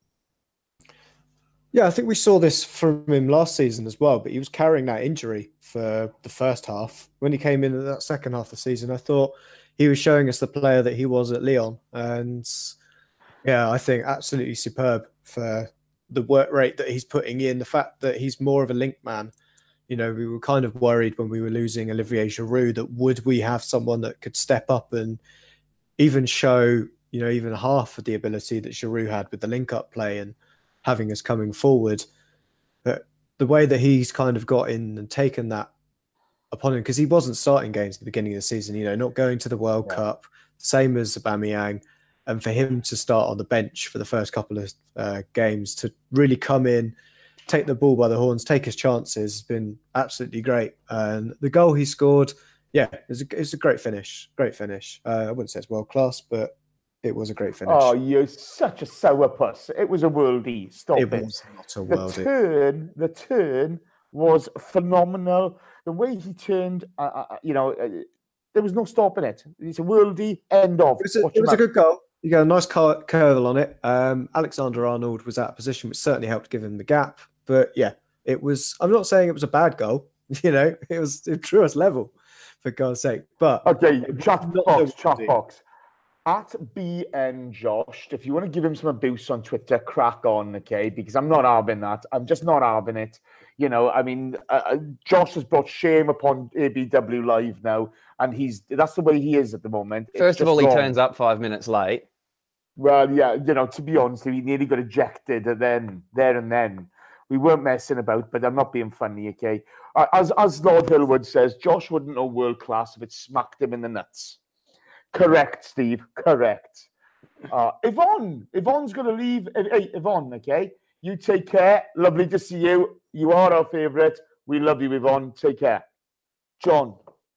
Yeah, I think we saw this from him last season as well, but he was carrying that injury for the first half. When he came in at that second half of the season, I thought he was showing us the player that he was at Lyon. And yeah, I think absolutely superb for the work rate that he's putting in, the fact that he's more of a link man. You know, we were kind of worried when we were losing Olivier Giroud that would we have someone that could step up and even show, you know, even half of the ability that Giroud had with the link-up play and having us coming forward. But the way that he's kind of got in and taken that upon him, because he wasn't starting games at the beginning of the season, you know, not going to the World yeah. Cup, same as Aubameyang, and for him to start on the bench for the first couple of uh, games, to really come in, take the ball by the horns, take his chances, has been absolutely great. And the goal he scored, yeah, it was a, it was a great finish, great finish. Uh, I wouldn't say it's world-class, but it was a great finish. Oh, you're such a sourpuss. It was a worldie. Stop it. It was not a worldie. The turn, the turn was phenomenal. The way he turned, uh, uh, you know, uh, there was no stopping it. It's a worldie, end of. It was a, it was a good goal. You got a nice cur- curl on it. Um, Alexander-Arnold was out of position, which certainly helped give him the gap. But yeah, it was, I'm not saying it was a bad goal. You know, it was the truest level, for God's sake. But okay, chat box, chat box. At B N Josh, if you want to give him some abuse on Twitter, crack on, okay? Because I'm not having that. I'm just not having it. You know, I mean, uh, Josh has brought shame upon A B W Live now, and he's that's the way he is at the moment. First of all, he wrong. turns up five minutes late. Well, yeah, you know, to be honest, he nearly got ejected, and then there and then we weren't messing about. But I'm not being funny, okay? Uh, as as Lord Hillwood says, Josh wouldn't know world class if it smacked him in the nuts. Correct, Steve. Correct. Uh, Yvonne. Yvonne's going to leave. Hey, Yvonne, okay? You take care. Lovely to see you. You are our favourite. We love you, Yvonne. Take care. John.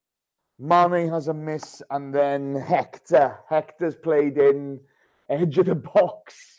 Mane has a miss, and then Hector. Hector's played in edge of the box.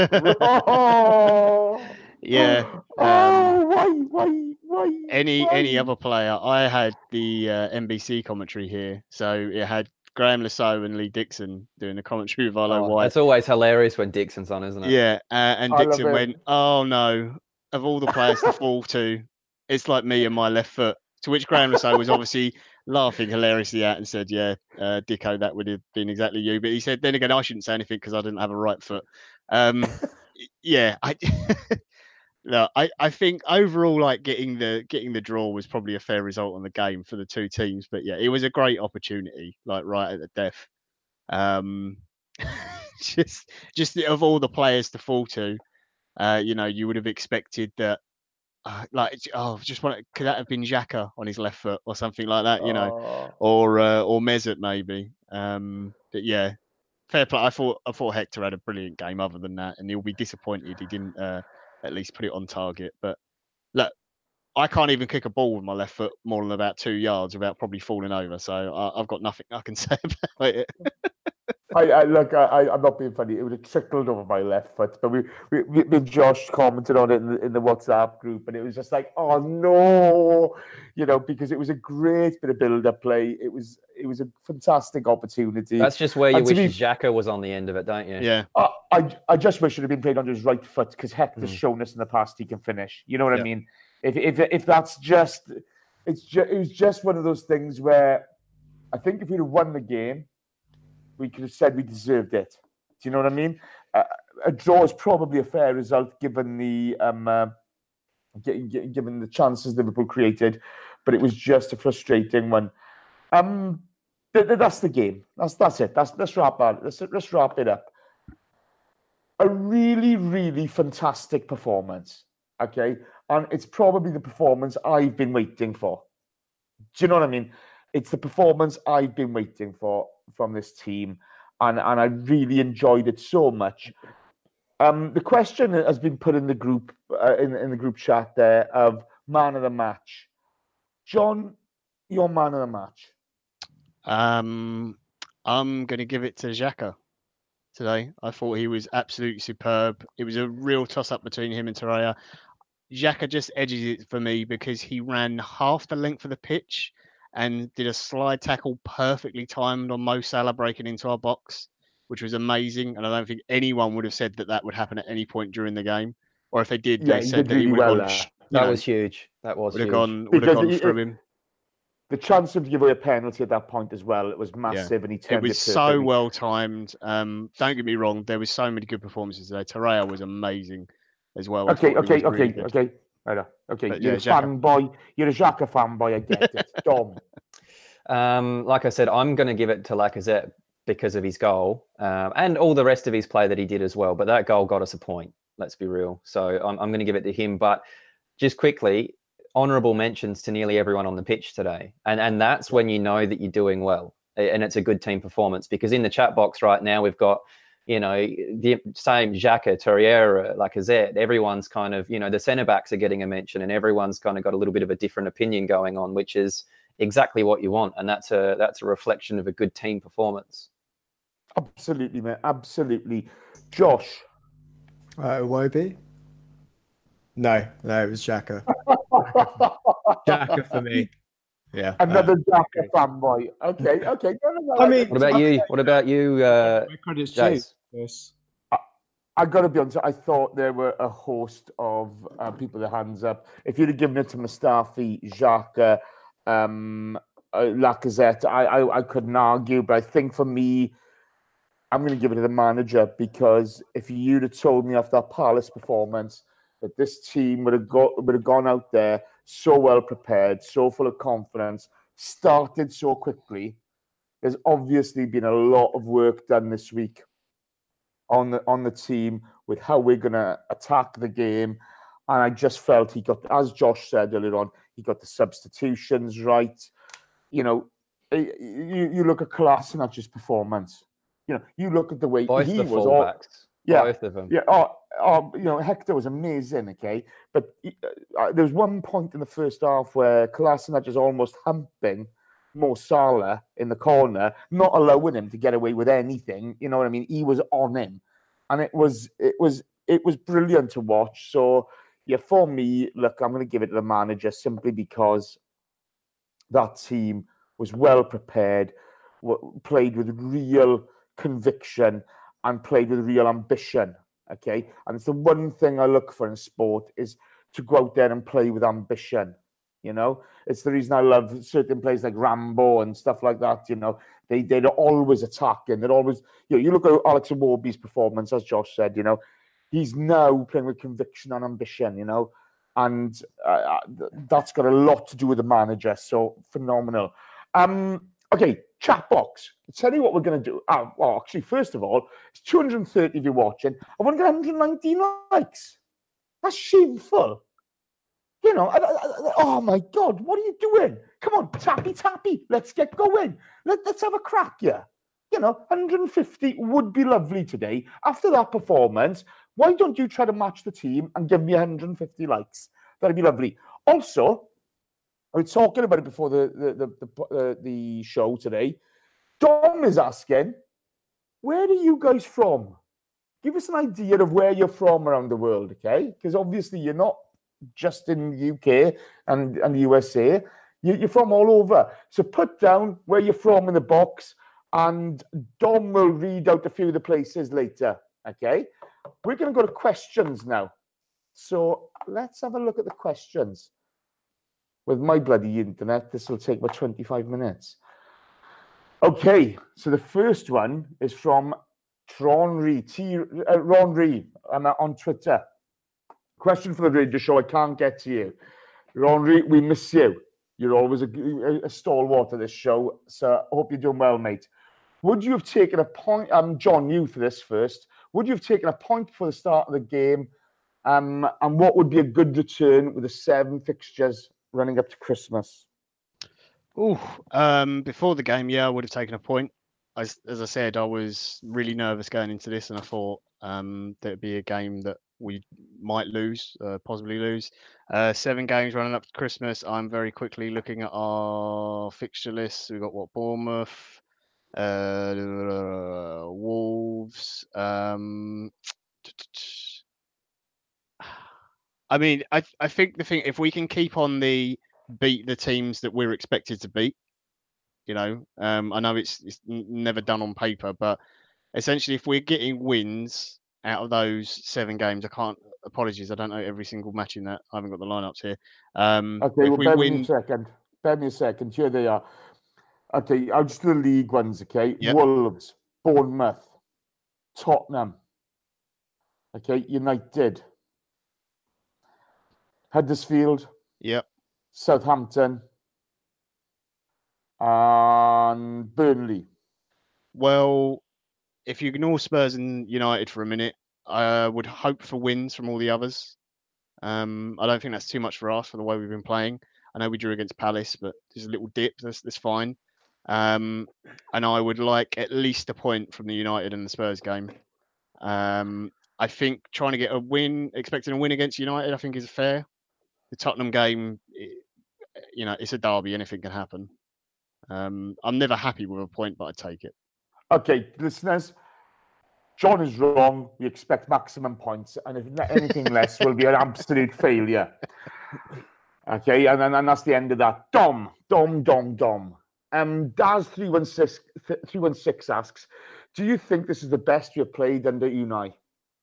oh! Yeah. Oh, um, why, why, why? Any why? any other player? I had the uh, N B C commentary here, so it had Graham Lasso and Lee Dixon doing the commentary with Arlo oh, White. It's always hilarious when Dixon's on, isn't it? Yeah, uh, and I Dixon went, "Oh no, of all the players to fall to, it's like me and my left foot." To which Graham Lasso was obviously laughing hilariously at and said, "Yeah, uh, Dicko, that would have been exactly you." But he said, "Then again, I shouldn't say anything because I didn't have a right foot." Um, yeah, I. No, I, I think overall, like getting the getting the draw was probably a fair result on the game for the two teams. But yeah, it was a great opportunity, like right at the death. Um, just just of all the players to fall to, uh, you know, you would have expected that, uh, like, oh, just want could that have been Xhaka on his left foot or something like that, you know, oh. or uh, or Mesut maybe. Um, but yeah, fair play. I thought I thought Hector had a brilliant game. Other than that, and he'll be disappointed he didn't. Uh, at least put it on target. But look, I can't even kick a ball with my left foot more than about two yards without probably falling over. So I, I've got nothing I can say about it. I, I look, I, I'm not being funny. It would have trickled over my left foot, but we, we, we, me and Josh commented on it in the, in the WhatsApp group, and it was just like, oh no, you know, because it was a great bit of build-up play. It was, it was a fantastic opportunity. That's just where you and wish be, Xhaka was on the end of it, don't you? Yeah. I, I, I just wish it had been played on his right foot because Hector's mm. shown us in the past he can finish. You know what yeah. I mean? If, if, if that's just, it's just, it was just one of those things where I think if we'd have won the game, we could have said we deserved it. Do you know what I mean? Uh, a draw is probably a fair result given the um, uh, given the chances Liverpool created. but it was just a frustrating one. Um, th- th- that's the game. That's that's it. That's let's wrap that. Let's let's wrap it up. A really, really fantastic performance. Okay, and it's probably the performance I've been waiting for. Do you know what I mean? It's the performance I've been waiting for from this team, and, and I really enjoyed it so much. Um, the question has been put in the group uh, in, in the group chat there of man of the match. John, your man of the match. Um, I'm going to give it to Xhaka today. I thought he was absolutely superb. It was a real toss-up between him and Torreira. Xhaka just edges it for me because he ran half the length of the pitch and did a slide tackle perfectly timed on Mo Salah breaking into our box, which was amazing. And I don't think anyone would have said that that would happen at any point during the game. Or if they did, Yeah, they he said did that he really would have well gone, there. sh- you That know, was huge. That was would have huge. gone, would have Because gone it- through it- him. The chance of give away a penalty at that point as well, it was massive, and he It turned was it so perfectly. well timed. Um, don't get me wrong, there was so many good performances today. Torreira was amazing as well. I Okay, thought he okay, was really okay, good. okay. Right, uh, okay, But you're yeah, a Xhaka. fanboy. You're a Xhaka fanboy. I get it. Dom. Um, like I said, I'm going to give it to Lacazette because of his goal um, and all the rest of his play that he did as well. But that goal got us a point. Let's be real. So I'm, I'm going to give it to him. But just quickly, honourable mentions to nearly everyone on the pitch today, and and that's when you know that you're doing well, and it's a good team performance. Because in the chat box right now, we've got, you know, the same Xhaka, Torreira, Lacazette. Everyone's kind of, you know, the centre backs are getting a mention, and everyone's kind of got a little bit of a different opinion going on, which is exactly what you want, and that's a that's a reflection of a good team performance. Absolutely, mate. Absolutely. Josh. Uh, Iwobi? No, no, it was Xhaka. Xhaka for me. Yeah. Another uh, Xhaka fanboy. Okay, okay. No, no, no, I mean, What about you? What about you, uh, my credit's due. Jace? Yes. I got to be honest, I thought there were a host of uh, people with their hands up. If you'd have given it to Mustafi, Xhaka, um, uh, Lacazette, I, I, I couldn't argue. But I think for me, I'm going to give it to the manager, because if you'd have told me after that Palace performance that this team would have, got, would have gone out there so well prepared, so full of confidence, started so quickly, there's obviously been a lot of work done this week on the on the team with how we're going to attack the game. And I just felt he got, as Josh said earlier on, he got the substitutions right. You know, you, you look at Kolasinac's performance. You know, you look at the way Both he the was all, fullbacks. yeah, Both of them. yeah. Oh, oh, you know, Hector was amazing. Okay, but he, uh, there was one point in the first half where Kolasinac is almost humping Mo Salah in the corner, not allowing him to get away with anything. You know what I mean? He was on him, and it was it was it was brilliant to watch. So yeah, for me, look, I'm going to give it to the manager simply because that team was well prepared, played with real conviction, and played with real ambition. Okay, and it's the one thing I look for in sport is to go out there and play with ambition. You know, it's the reason I love certain players like Rambo and stuff like that. You know, they they're always attacking. They're always, you know, you look at Alex Iwobi's performance, as Josh said. You know, he's now playing with conviction and ambition. You know, and uh, that's got a lot to do with the manager. So phenomenal. Um, okay, chat box. I'll tell you what we're going to do. Oh, well, actually, first of all, it's two hundred thirty of you watching. I want to get one hundred nineteen likes. That's shameful. You know, I, I, I, oh my God, what are you doing? Come on, tappy tappy. Let's get going. Let, let's have a crack here. You know, one hundred fifty would be lovely today. After that performance, why don't you try to match the team and give me one hundred fifty likes? That'd be lovely. Also, I was talking about it before the the the, the, uh, the show today. Dom is asking, where are you guys from? Give us an idea of where you're from around the world, okay? Because obviously you're not just in the U K and, and the U S A. You, you're from all over. So put down where you're from in the box, and Dom will read out a few of the places later, okay? We're going to go to questions now. So let's have a look at the questions. With my bloody internet, this will take about twenty-five minutes. Okay, so the first one is from Tronry, T, uh, Ronry, um, on Twitter. Question for the radio show, I can't get to you. Ronry, we miss you. You're always a, a stalwart of this show, so I hope you're doing well, mate. Would you have taken a point? Um, John, you for this first. Would you have taken a point for the start of the game? Um, and what would be a good return with the seven fixtures running up to Christmas? Ooh, um, before the game, yeah, I would have taken a point. As, as I said, I was really nervous going into this, and I thought um, that it'd be a game that we might lose, uh, possibly lose. Uh, seven games running up to Christmas. I'm very quickly looking at our fixture list. We've got what, Bournemouth, uh, Wolves. Um, I mean, I I think the thing, if we can keep on the beat the teams that we're expected to beat, you know, um, I know it's it's never done on paper, but essentially, if we're getting wins out of those seven games, I can't. Apologies, I don't know every single match in that. I haven't got the lineups here. Um, okay, if well, we bear win, me a second. Bear me a second. Here they are. Okay, I'll just do the league ones, okay? Yep. Wolves, Bournemouth, Tottenham, okay, United, Huddersfield, yep. Southampton, and Burnley. Well, if you ignore Spurs and United for a minute, I would hope for wins from all the others. Um, I don't think that's too much for us for the way we've been playing. I know we drew against Palace, but there's a little dip. That's that's fine. Um, and I would like at least a point from the United and the Spurs game. Um, I think trying to get a win, expecting a win against United, I think is fair. The Tottenham game, it, you know, it's a derby. Anything can happen. Um, I'm never happy with a point, but I take it. Okay, listeners, John is wrong. We expect maximum points, and if anything less will be an absolute failure. Okay, and then and that's the end of that. Dom, Dom, Dom, Dom. Um, Daz three one six three one six asks, do you think this is the best you've played under Unai?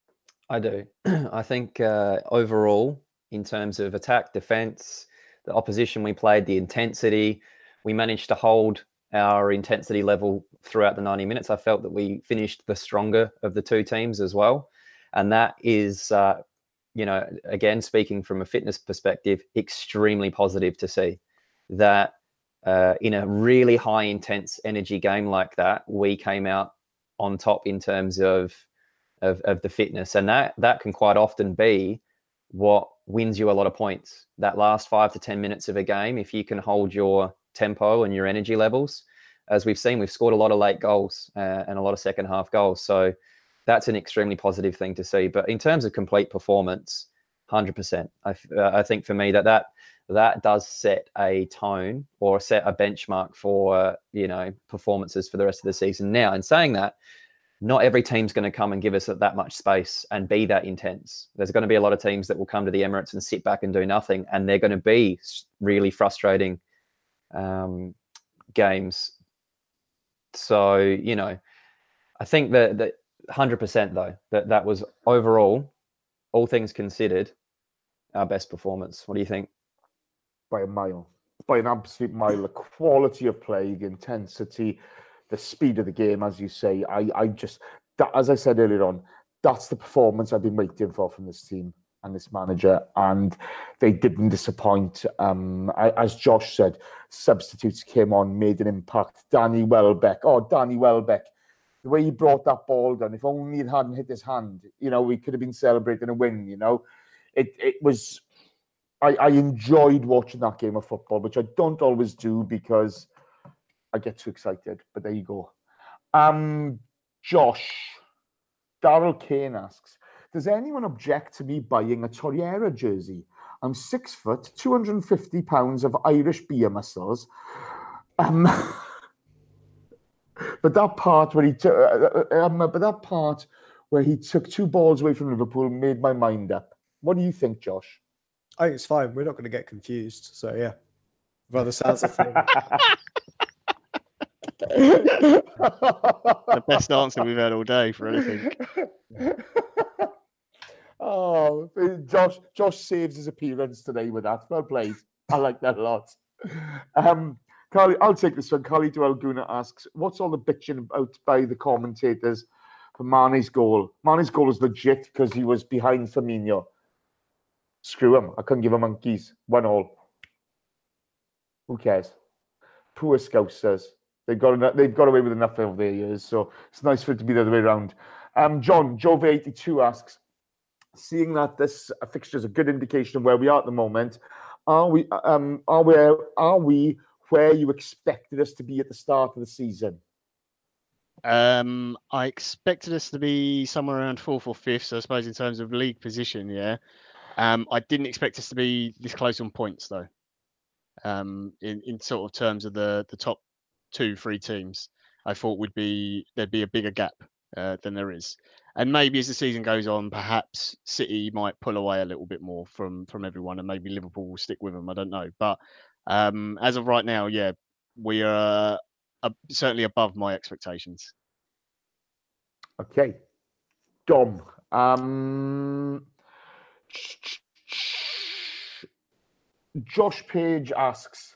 I do. I think uh, overall, in terms of attack, defense, the opposition we played, the intensity, we managed to hold our intensity level throughout the ninety minutes. I felt that we finished the stronger of the two teams as well. And that is, uh, you know, again, speaking from a fitness perspective, extremely positive to see that uh, in a really high intense energy game like that, we came out on top in terms of Of, of the fitness, and that that can quite often be what wins you a lot of points. That last five to ten minutes of a game, if you can hold your tempo and your energy levels, as we've seen, we've scored a lot of late goals uh, and a lot of second half goals. So that's an extremely positive thing to see. But in terms of complete performance, one hundred percent. I, uh, I think for me that that that does set a tone or set a benchmark for uh, you know performances for the rest of the season. Now, in saying that, not every team's going to come and give us that much space and be that intense. There's going to be a lot of teams that will come to the Emirates and sit back and do nothing, and they're going to be really frustrating um, games. So, you know, I think that, that one hundred percent, though, that that was overall, all things considered, our best performance. What do you think? By a mile. By an absolute mile. The quality of play, the intensity, the speed of the game, as you say. I, I just, that, as I said earlier on, that's the performance I've been waiting for from this team and this manager, and they didn't disappoint. Um, I, as Josh said, substitutes came on, made an impact. Danny Welbeck, oh, Danny Welbeck, the way he brought that ball down, if only it hadn't hit his hand, you know, we could have been celebrating a win, you know. It, it was, I, I enjoyed watching that game of football, which I don't always do because I get too excited, but there you go. Um, Josh, Daryl Kane asks, does anyone object to me buying a Torreira jersey? I'm six foot, two hundred fifty pounds of Irish beer muscles. Um, but that part where he took, uh, um, but that part where he took two balls away from Liverpool made my mind up. What do you think, Josh? I think it's fine. We're not going to get confused. So yeah, rather sounds a thing. The best answer we've had all day for anything. Oh, Josh! Josh saves his appearance today with that. Well played. I like that a lot. Um, Carly, I'll take this one. Carly Duelguna asks, "What's all the bitching about by the commentators for Mane's goal? Mane's goal was legit because he was behind Firmino. Screw him. I couldn't give him monkeys. One all." Who cares? Poor Scousers. They've got enough, they've got away with enough over their years, so it's nice for it to be the other way around. Um, John, Jove eighty-two asks, seeing that this fixture is a good indication of where we are at the moment, are we um are we are we where you expected us to be at the start of the season? Um, I expected us to be somewhere around fourth or fifth, so I suppose in terms of league position, yeah. Um, I didn't expect us to be this close on points, though. Um, in, in sort of terms of the the top two, three teams, I thought would be there'd be a bigger gap uh, than there is, and maybe as the season goes on, perhaps City might pull away a little bit more from from everyone, and maybe Liverpool will stick with them. I don't know, but um, as of right now, yeah, we are uh, certainly above my expectations. Okay, Dom. Um, Josh Page asks,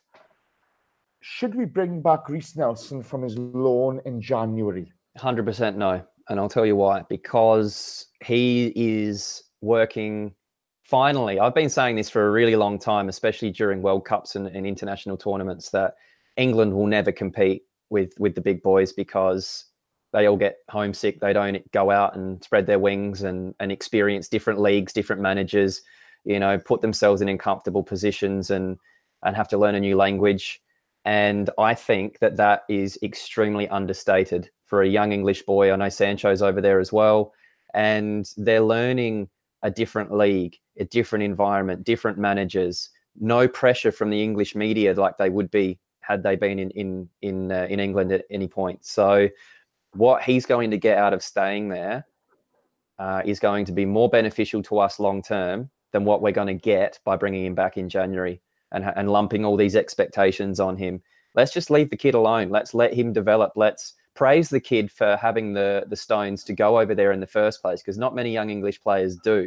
should we bring back Reece Nelson from his loan in January? one hundred percent no. And I'll tell you why. Because he is working, finally, I've been saying this for a really long time, especially during World Cups and, and international tournaments, that England will never compete with, with the big boys because they all get homesick. They don't go out and spread their wings and, and experience different leagues, different managers, you know, put themselves in uncomfortable positions and, and have to learn a new language. And I think that that is extremely understated for a young English boy. I know Sancho's over there as well. And they're learning a different league, a different environment, different managers, no pressure from the English media like they would be had they been in, in, in, uh, in England at any point. So what he's going to get out of staying there uh, is going to be more beneficial to us long-term than what we're going to get by bringing him back in January. And, and lumping all these expectations on him. Let's just leave the kid alone. Let's let him develop. Let's praise the kid for having the, the stones to go over there in the first place, because not many young English players do.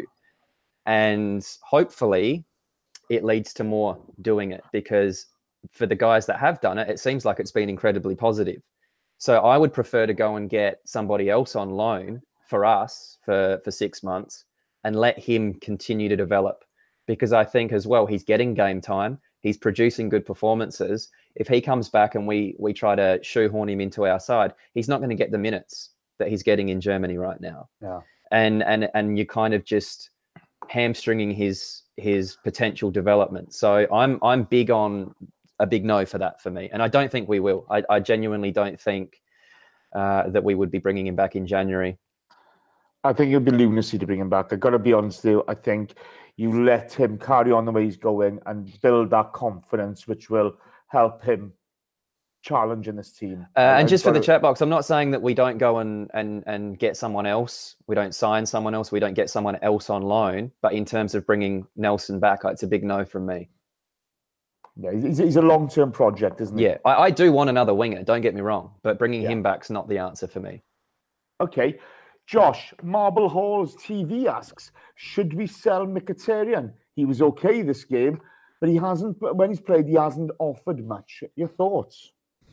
And hopefully it leads to more doing it, because for the guys that have done it, it seems like it's been incredibly positive. So I would prefer to go and get somebody else on loan for us for, for six months and let him continue to develop. Because I think as well, he's getting game time. He's producing good performances. If he comes back and we we try to shoehorn him into our side, he's not going to get the minutes that he's getting in Germany right now. Yeah. And and and you're kind of just hamstringing his his potential development. So I'm I'm big on a big no for that for me. And I don't think we will. I, I genuinely don't think uh, that we would be bringing him back in January. I think it would be lunacy to bring him back. I've got to be honest with you. I think you let him carry on the way he's going and build that confidence, which will help him challenge in this team. Uh, and I've just for the to... chat box, I'm not saying that we don't go and, and, and get someone else. We don't sign someone else. We don't get someone else on loan. But in terms of bringing Nelson back, it's a big no from me. Yeah, he's, he's a long-term project, isn't he? Yeah, I, I do want another winger. Don't get me wrong. But bringing yeah. him back's not the answer for me. Okay. Josh, Marble Halls T V asks, should we sell Mkhitaryan? He was okay this game, but he hasn't, when he's played, he hasn't offered much. Your thoughts?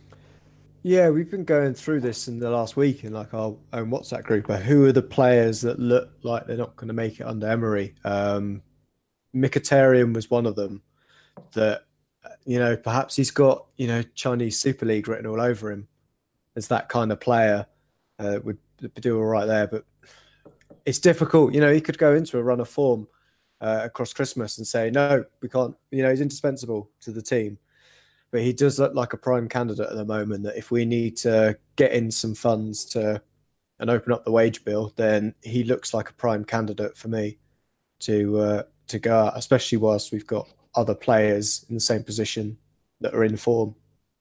Yeah, we've been going through this in the last week in like our own WhatsApp group. Who are the players that look like they're not going to make it under Emery? Um, Mkhitaryan was one of them that, you know, perhaps he's got, you know, Chinese Super League written all over him as that kind of player. Uh, would do all right there, but it's difficult. You know, he could go into a run of form uh, across Christmas and say, no, we can't, you know, he's indispensable to the team. But he does look like a prime candidate at the moment that if we need to get in some funds to and open up the wage bill, then he looks like a prime candidate for me to uh, to go out, especially whilst we've got other players in the same position that are in form.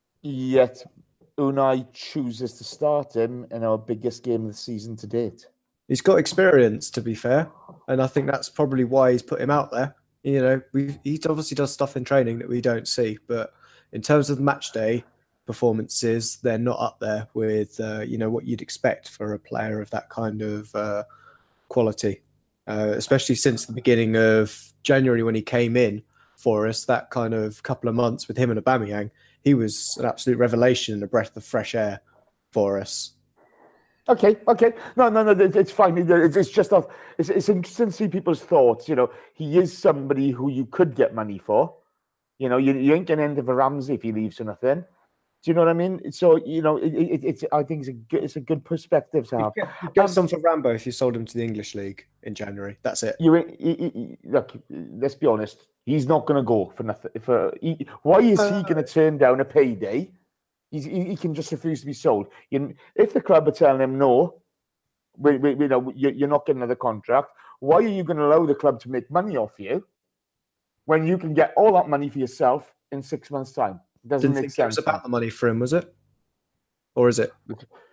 Yet Unai chooses to start him in our biggest game of the season to date. He's got experience, to be fair, and I think that's probably why he's put him out there. You know, we he obviously does stuff in training that we don't see, but in terms of match day performances, they're not up there with uh, you know what you'd expect for a player of that kind of uh, quality, uh, especially since the beginning of January when he came in for us. That kind of couple of months with him and Aubameyang, he was an absolute revelation and a breath of fresh air for us. Okay, okay. No, no, no, it's fine. It's just, a, it's, it's interesting to see people's thoughts. You know, he is somebody who you could get money for. You know, you, you ain't getting anything for Ramsey if he leaves for nothing. Do you know what I mean? So, you know, it, it, it's I think it's a good, it's a good perspective to have. You get, you get Um, some for Rambo if you sold him to the English League in January. That's it. You, you, you look. Let's be honest. He's not going to go for nothing. For he, why is he Uh, going to turn down a payday? He's, he, he can just refuse to be sold. You, if the club are telling him no, we, we, you know, you, you're not getting another contract. Why are you going to allow the club to make money off you when you can get all that money for yourself in six months' time? It doesn't Didn't make think sense. it was about the money for him, was it? Or is it?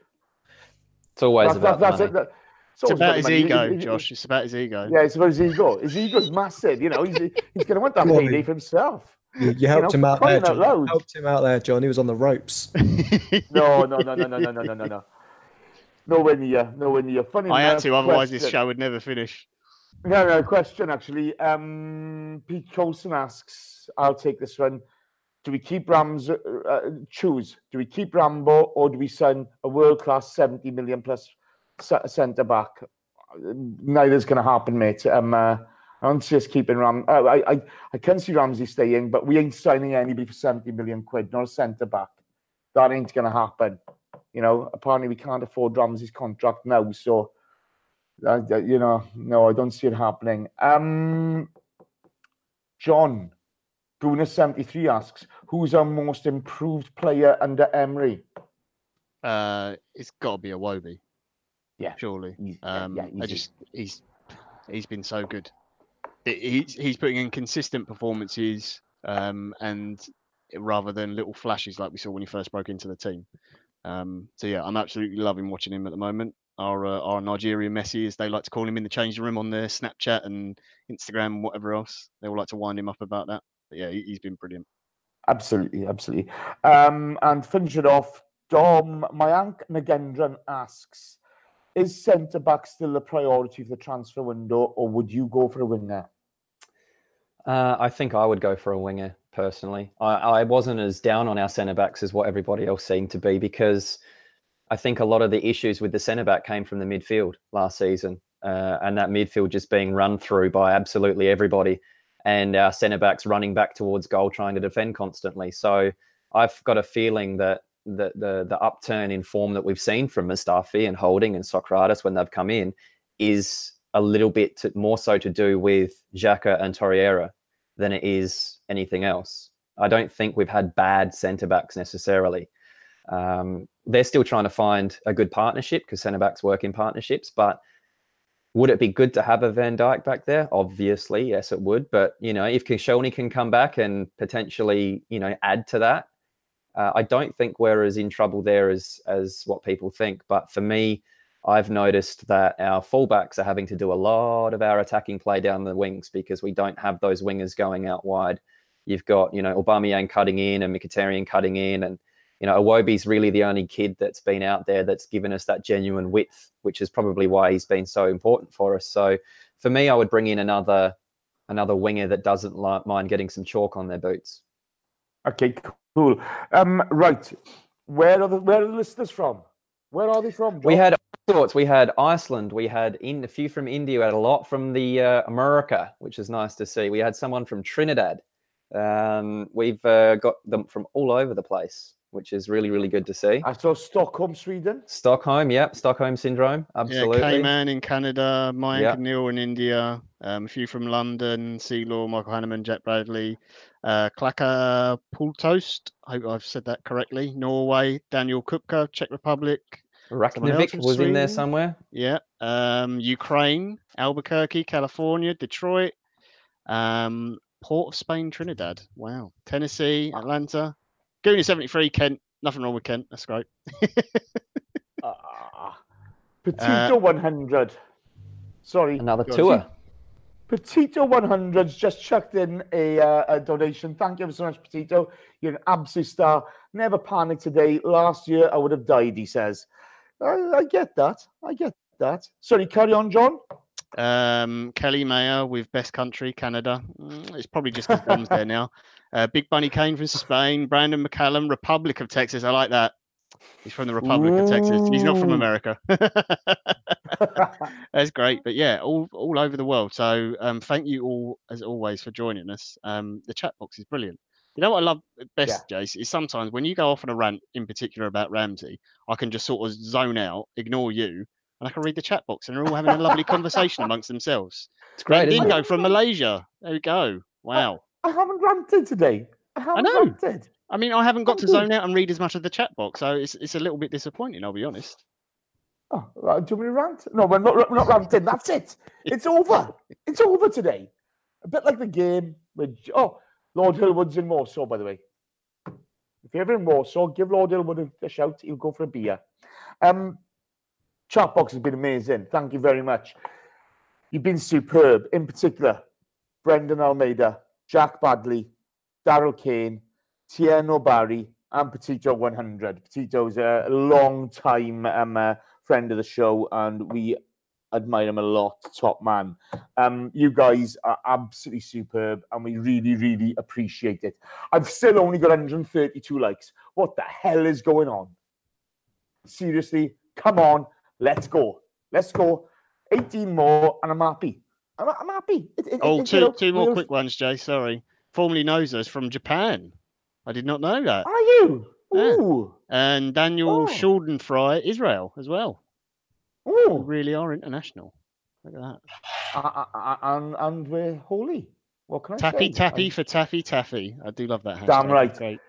It's always That's, about that's, the that's money. it. That, It's about the his money. ego, It- it- it- Josh. It's about his ego. Yeah, it's about his ego. His ego's massive. You know, he's he's going to want that Come on, payday man. for himself. You, you helped know, him out there, crying out John. You loud. helped him out there, John. He was on the ropes. No, no, no, no, no, no, no, no, no, no. Nowhere near. Nowhere near. Funny I had enough, to, otherwise this question. show would never finish. No, no, question actually. Um, Pete Colson asks, I'll take this one. Do we keep Rams? Uh, uh, choose. Do we keep Rambo or do we sign a world-class seventy million plus centre back? Neither's going to happen, mate. Um, uh, I don't see us keeping Ram. Uh, I, I, I can see Ramsey staying, but we ain't signing anybody for seventy million quid, not a centre back. That ain't going to happen. You know, apparently we can't afford Ramsey's contract now, so uh, you know, no, I don't see it happening. Um, John. Guna seventy-three asks, who's our most improved player under Emery? Uh, it's got to be Iwobi. Yeah, surely. Easy. Um, yeah, yeah, I just he's he's been so good. He's he's putting in consistent performances, um, and rather than little flashes like we saw when he first broke into the team. Um, so yeah, I'm absolutely loving watching him at the moment. Our uh, our Nigerian Messi, as they like to call him in the changing room on their Snapchat and Instagram and whatever else, they all like to wind him up about that. But yeah, he, he's been brilliant. Absolutely, absolutely. Um, and finish it off, Dom Mayank Nagendran asks, is centre back still a priority for the transfer window, or would you go for a winger? Uh, I think I would go for a winger personally. I, I wasn't as down on our centre backs as what everybody else seemed to be, because I think a lot of the issues with the centre back came from the midfield last season, uh, and that midfield just being run through by absolutely everybody, and our centre backs running back towards goal trying to defend constantly. So I've got a feeling that the the, the upturn in form that we've seen from Mustafi and Holding and Socrates when they've come in is a little bit to, more so to do with Xhaka and Torreira than it is anything else. I don't think we've had bad centre backs necessarily. Um, they're still trying to find a good partnership because centre backs work in partnerships. But would it be good to have a Van Dijk back there? Obviously, yes, it would. But you know, if Koscielny can come back and potentially, you know, add to that, uh, I don't think we're as in trouble there as as what people think. But for me, I've noticed that our fullbacks are having to do a lot of our attacking play down the wings because we don't have those wingers going out wide. You've got, you know, Aubameyang cutting in and Mkhitaryan cutting in, and you know, Iwobi's really the only kid that's been out there that's given us that genuine width, which is probably why he's been so important for us. So for me, I would bring in another another winger that doesn't like, mind getting some chalk on their boots. Okay, cool. Um, right, where are the where are the listeners from? Where are they from, John? We had all sorts. We had Iceland. We had in, a few from India. We had a lot from the uh, America, which is nice to see. We had someone from Trinidad. Um, we've uh, got them from all over the place, which is really, really good to see. I saw Stockholm, Sweden. Stockholm, yep. Stockholm Syndrome, absolutely. Yeah, K-Man in Canada, Mayank Yep. and Neil in India, um, a few from London, Sealaw, Michael Hanneman, Jack Bradley, uh, Klaka Pultost, I hope I've said that correctly, Norway, Daniel Kupka, Czech Republic. Someone else Raknevik from was in there Sweden. somewhere. Yeah, um, Ukraine, Albuquerque, California, Detroit, um, Port of Spain, Trinidad. Wow. Tennessee, Atlanta. Goonie seventy-three, Kent. Nothing wrong with Kent. That's great. Ah, Petito Uh, one hundred. Sorry. Another Go on. tour. Petito one hundred's just chucked in a, uh, a donation. Thank you ever so much, Petito. You're an absolute star. Never panic today. Last year, I would have died, he says. I, I get that. I get that. Sorry, carry on, John. Um, Kelly Mayer with Best Country, Canada. Mm, It's probably just because Dom's there now. Uh, Big Bunny Kane from Spain. Brandon McCallum, Republic of Texas. I like that. He's from the Republic of Texas. He's not from Ooh. America. That's great. But yeah, all all over the world. So um, thank you all, as always, for joining us. Um, the chat box is brilliant. You know what I love best, yeah. Jace, is sometimes when you go off on a rant, in particular about Ramsey, I can just sort of zone out, ignore you, and I can read the chat box, and they're all having a lovely conversation amongst themselves. It's great, isn't Dingo it? from Malaysia. There we go. Wow. I, I haven't ranted today. I haven't I know. ranted. I mean, I haven't got I'm to good. zone out and read as much of the chat box, so it's it's a little bit disappointing, I'll be honest. Oh, right, do you want me to rant? No, we're not, we're not ranting. That's it. It's over. It's over today. A bit like the game. With, oh, Lord Hillwood's in Warsaw, by the way. If you're ever in Warsaw, give Lord Hillwood a, a shout. He'll go for a beer. Um, chat box has been amazing. Thank you very much. You've been superb. In particular, Brendan Almeida, Jack Badley, Daryl Kane, Tieno Barry, and Petito one hundred. Petito's a long time um, uh, friend of the show, and we admire him a lot. Top man. Um, you guys are absolutely superb, and we really, really appreciate it. I've still only got one hundred thirty-two likes. What the hell is going on? Seriously, come on, let's go. Let's go. eighteen more, and I'm happy. I'm, I'm happy. It, it, oh, it, two, you know, two more we'll... quick ones, Jay. Sorry. Formerly knows us from Japan. I did not know that. Are you? Yeah. Ooh. And Daniel Oh. Schuldenfrei, Israel, as well. Ooh. We really are international. Look at that. Uh, uh, and, and we're holy. What can I Tappy say? tappy I... for taffy taffy. I do love that hashtag. Damn right. Great.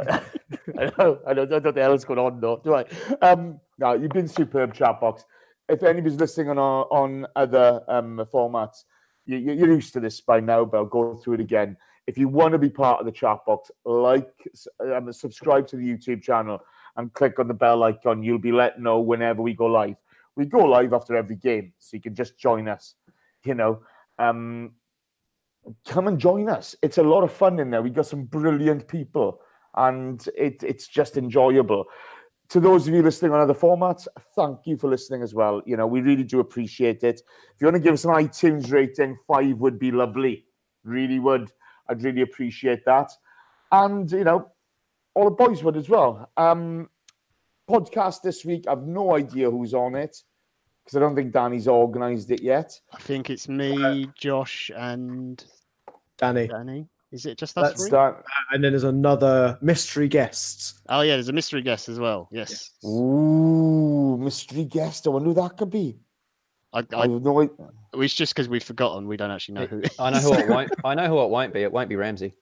I know. I don't, I don't know what the hell's going on, though, do I? Um, no, you've been superb, chat box. If anybody's listening on our, on other um, formats, you, you're used to this by now, but I'll go through it again. If you want to be part of the chat box, like, um, subscribe to the YouTube channel and click on the bell icon. You'll be let know whenever we go live. We go live after every game, so you can just join us. You know, um, come and join us. It's a lot of fun in there. We got some brilliant people, and it, it's just enjoyable. To those of you listening on other formats, thank you for listening as well. You know, we really do appreciate it. If you want to give us an iTunes rating, five would be lovely. Really would. I'd really appreciate that. And, you know, all the boys would as well. Um, podcast this week, I've no idea who's on it because I don't think Danny's organised it yet. I think it's me, Josh, and Danny. Danny. Is it just us That's three? Dan- And then there's another mystery guest. Oh, yeah, there's a mystery guest as well. Yes. Ooh, mystery guest. I wonder who that could be. I, I I, have no idea. it's just because we've forgotten. We don't actually know who it is. I know who it won't. I know who it won't be. It won't be Ramsey.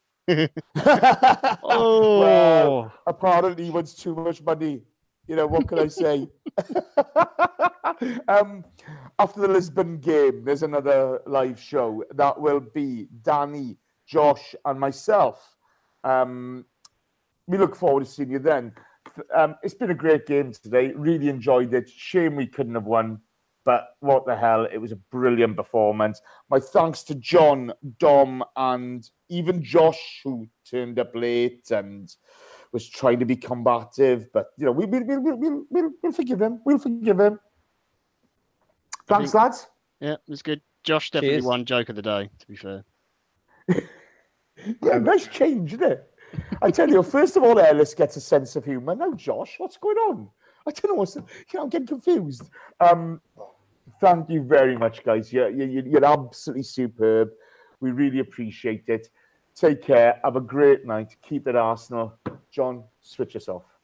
Oh. Well, apparently he wants too much money. You know, what can I say? um, after the Lisbon game, there's another live show. That will be Danny, Josh, and myself. Um, we look forward to seeing you then. Um, it's been a great game today. Really enjoyed it. Shame we couldn't have won. But what the hell, it was a brilliant performance. My thanks to John, Dom, and even Josh, who turned up late and was trying to be combative. But, you know, we, we, we, we, we'll, we'll, we'll forgive him. We'll forgive him. Thanks, think, lads. Yeah, it was good. Josh definitely Cheers. won joke of the day, to be fair. Yeah, nice change, isn't it? I tell you, first of all, Ellis gets a sense of humour. Now, Josh, what's going on? I don't know what's... You know, I'm getting confused. Um... Thank you very much, guys. You're, you're, you're absolutely superb. We really appreciate it. Take care. Have a great night. Keep it Arsenal. John, switch us off.